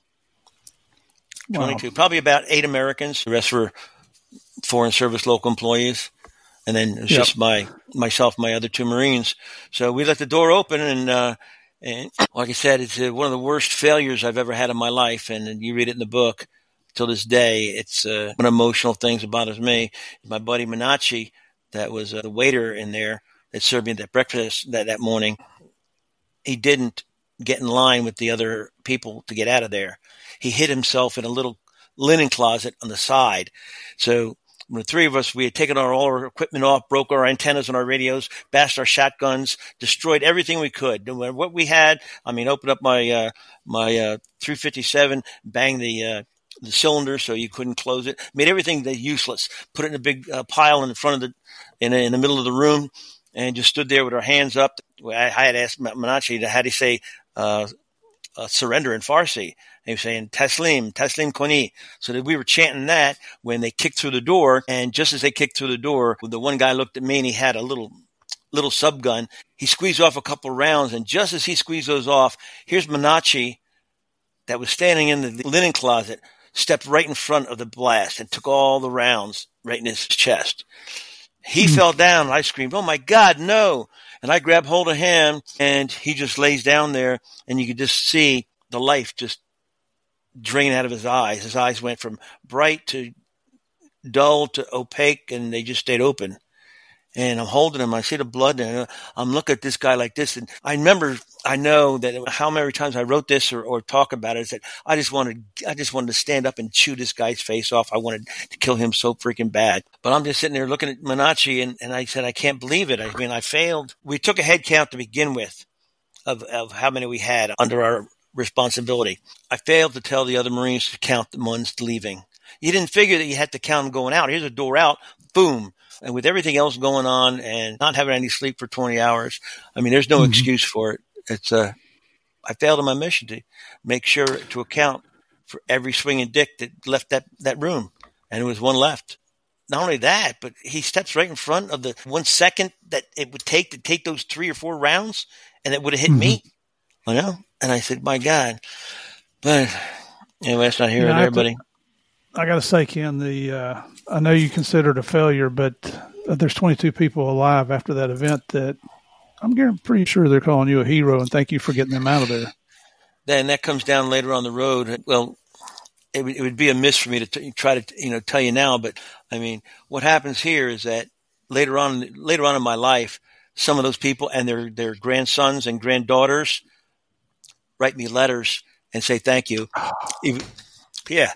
Wow. 22. Probably about 8 Americans. The rest were Foreign Service local employees. And then it was just myself, my other 2 Marines. So we let the door open, and like I said, it's one of the worst failures I've ever had in my life. And you read it in the book. Till this day, it's one of the emotional things that bothers me. My buddy Minachi, that was the waiter in there that served me that breakfast that morning, he didn't get in line with the other people to get out of there. He hid himself in a little linen closet on the side. So when the 3 of us, we had taken all our equipment off, broke our antennas on our radios, bashed our shotguns, destroyed everything we could. No matter what we had, opened up my 357, banged the cylinder so you couldn't close it, made everything useless, put it in a big pile in front of in the middle of the room, and just stood there with our hands up. I had asked Manachi how do you say surrender in Farsi. And he was saying Taslim Koni. So that we were chanting that when they kicked through the door. And just as they kicked through the door, the one guy looked at me, and he had a little subgun. He squeezed off a couple rounds, and just as he squeezed those off, here's Manachi, that was standing in the linen closet, stepped right in front of the blast and took all the rounds right in his chest. He fell down, and I screamed, "Oh my God, no!" And I grabbed hold of him, and he just lays down there, and you could just see the life just drain out of his eyes. His eyes went from bright to dull to opaque, and they just stayed open. And I'm holding him. I see the blood, and I'm looking at this guy like this. And I know that how many times I wrote this or talk about it is that I just wanted to stand up and chew this guy's face off. I wanted to kill him so freaking bad. But I'm just sitting there looking at Menachie, and I said, I can't believe it. I mean, I failed. We took a head count to begin with of how many we had under our responsibility. I failed to tell the other Marines to count the ones leaving. You didn't figure that you had to count them going out. Here's a door out. Boom. And with everything else going on and not having any sleep for 20 hours, I mean, there's no excuse for it. It's I failed in my mission to make sure to account for every swinging dick that left that room. And there was one left. Not only that, but he steps right in front of the 1 second that it would take to take those 3 or 4 rounds, and it would have hit me. You know? And I said, my God. But anyway, that's not here or there, buddy. I got to say, Ken, I know you consider it a failure, but there's 22 people alive after that event that I'm pretty sure they're calling you a hero, and thank you for getting them out of there. Then that comes down later on the road. Well, it would be a miss for me to try to tell you now, but I mean, what happens here is that later on in my life, some of those people and their grandsons and granddaughters write me letters and say thank you. Yeah.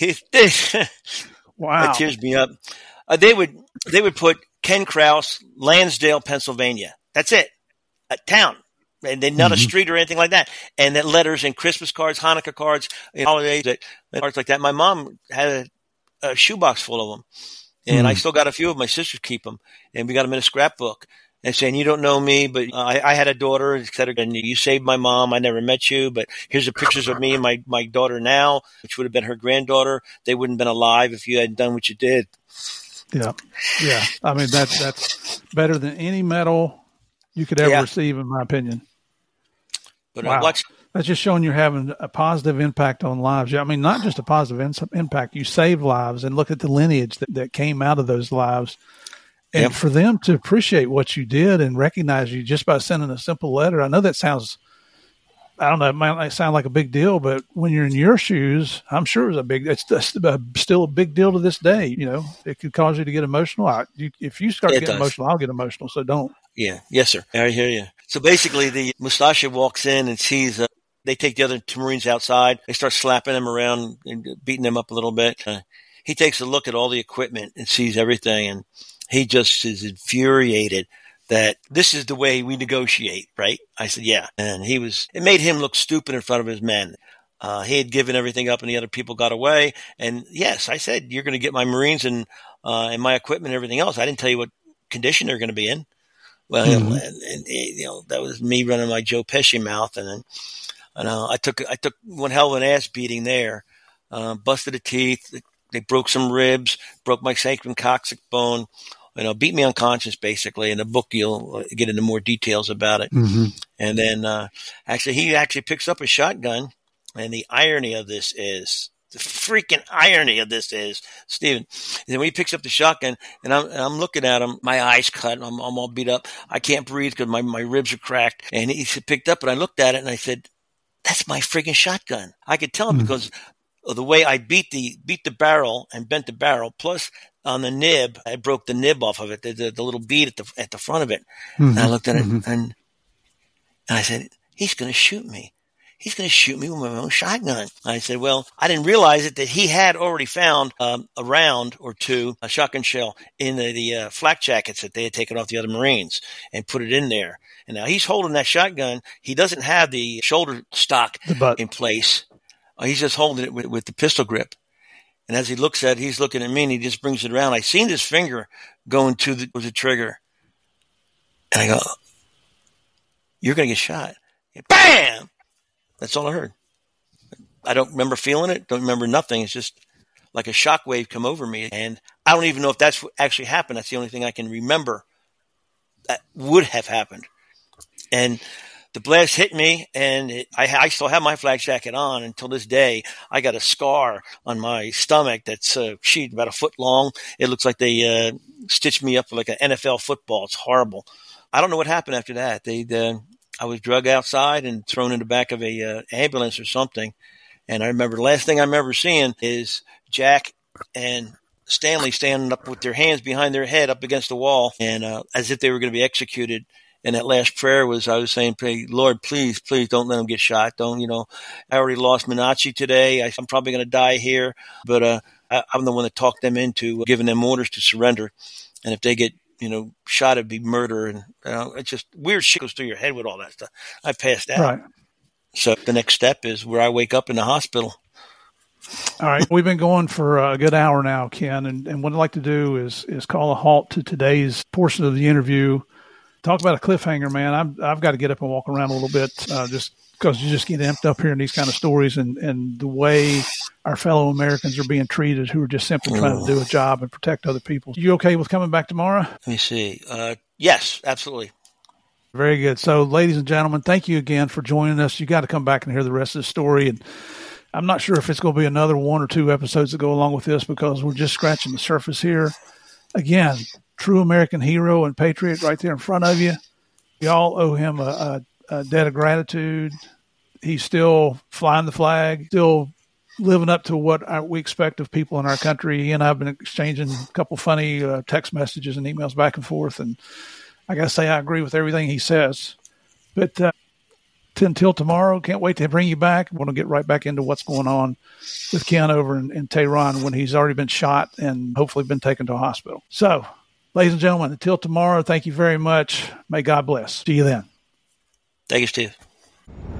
Wow. That tears me up. They would put Ken Kraus, Lansdale, Pennsylvania. That's it. A town. And then not a street or anything like that. And then letters and Christmas cards, Hanukkah cards, holidays, cards like that. My mom had a shoebox full of them. And I still got a few of them. My sisters keep them. And we got them in a scrapbook. And saying, you don't know me, but I had a daughter, et cetera, and you saved my mom. I never met you, but here's the pictures of me and my daughter now, which would have been her granddaughter. They wouldn't have been alive if you hadn't done what you did. Yeah. Yeah. I mean, that's better than any medal you could ever receive, in my opinion. But wow. That's just showing you're having a positive impact on lives. I mean, not just a positive impact. You saved lives, and look at the lineage that came out of those lives. And for them to appreciate what you did and recognize you just by sending a simple letter, I know that sounds, I don't know, it might sound like a big deal, but when you're in your shoes, I'm sure it's still a big deal to this day. You know, it could cause you to get emotional. If you start getting emotional, I'll get emotional. So don't. Yeah. Yes, sir. I hear you. So basically, the Mustasha walks in and sees, they take the other 2 Marines outside. They start slapping them around and beating them up a little bit. He takes a look at all the equipment and sees everything, and he just is infuriated that this is the way we negotiate, right? I said, yeah. And it made him look stupid in front of his men. He had given everything up and the other people got away. And yes, I said, you're going to get my Marines and my equipment and everything else. I didn't tell you what condition they're going to be in. Well, and that was me running my Joe Pesci mouth. And then I took one hell of an ass beating there, busted the teeth. They broke some ribs, broke my sacrum coccyx bone, beat me unconscious basically. In the book, you'll get into more details about it. And then, he actually picks up a shotgun, and the freaking irony of this is, Stephen, and when he picks up the shotgun and I'm looking at him, my eyes cut, I'm all beat up. I can't breathe because my ribs are cracked. And he picked up and I looked at it and I said, that's my freaking shotgun. I could tell him because of the way I beat the barrel and bent the barrel, plus on the nib, I broke the nib off of it, the little bead at the front of it. And I looked at it and I said, he's going to shoot me. He's going to shoot me with my own shotgun. I said, well, I didn't realize it that he had already found a round or two, a shotgun shell in the flak jackets that they had taken off the other Marines and put it in there. And now he's holding that shotgun. He doesn't have the shoulder stock in place. He's just holding it with the pistol grip. And as he looks at it, he's looking at me and he just brings it around. I seen his finger going to the trigger. And I go, you're going to get shot. And bam! That's all I heard. I don't remember feeling it. Don't remember nothing. It's just like a shock wave come over me. And I don't even know if that's what actually happened. That's the only thing I can remember that would have happened. And the blast hit me, and I still have my flak jacket on until this day. I got a scar on my stomach that's about a foot long. It looks like they stitched me up like an NFL football. It's horrible. I don't know what happened after that. I was drug outside and thrown in the back of a ambulance or something, And I remember the last thing I remember seeing is Jack and Stanley standing up with their hands behind their head up against the wall, and as if they were going to be executed. And that last prayer was, I was saying, Lord, please don't let them get shot. Don't, I already lost Minachi today. I'm probably going to die here, but I'm the one that talked them into giving them orders to surrender. And if they get, shot, it'd be murder. And it's just weird shit goes through your head with all that stuff. I passed out. Right. So the next step is where I wake up in the hospital. All right. We've been going for a good hour now, Ken. And what I'd like to do is call a halt to today's portion of the interview. Talk about a cliffhanger, man. I've got to get up and walk around a little bit just because you just get amped up hearing these kind of stories and the way our fellow Americans are being treated who are just simply trying to do a job and protect other people. You okay with coming back tomorrow? Let me see. Yes, absolutely. Very good. So, ladies and gentlemen, thank you again for joining us. You got to come back and hear the rest of the story. And I'm not sure if it's going to be another 1 or 2 episodes that go along with this because we're just scratching the surface here. Again, true American hero and patriot right there in front of you. Y'all owe him a debt of gratitude. He's still flying the flag, still living up to what we expect of people in our country. He and I have been exchanging a couple funny text messages and emails back and forth. And I got to say, I agree with everything he says. But until tomorrow, can't wait to bring you back. We're going to get right back into what's going on with Ken over in Tehran when he's already been shot and hopefully been taken to a hospital. So, ladies and gentlemen, until tomorrow, thank you very much. May God bless. See you then. Thank you, Steve.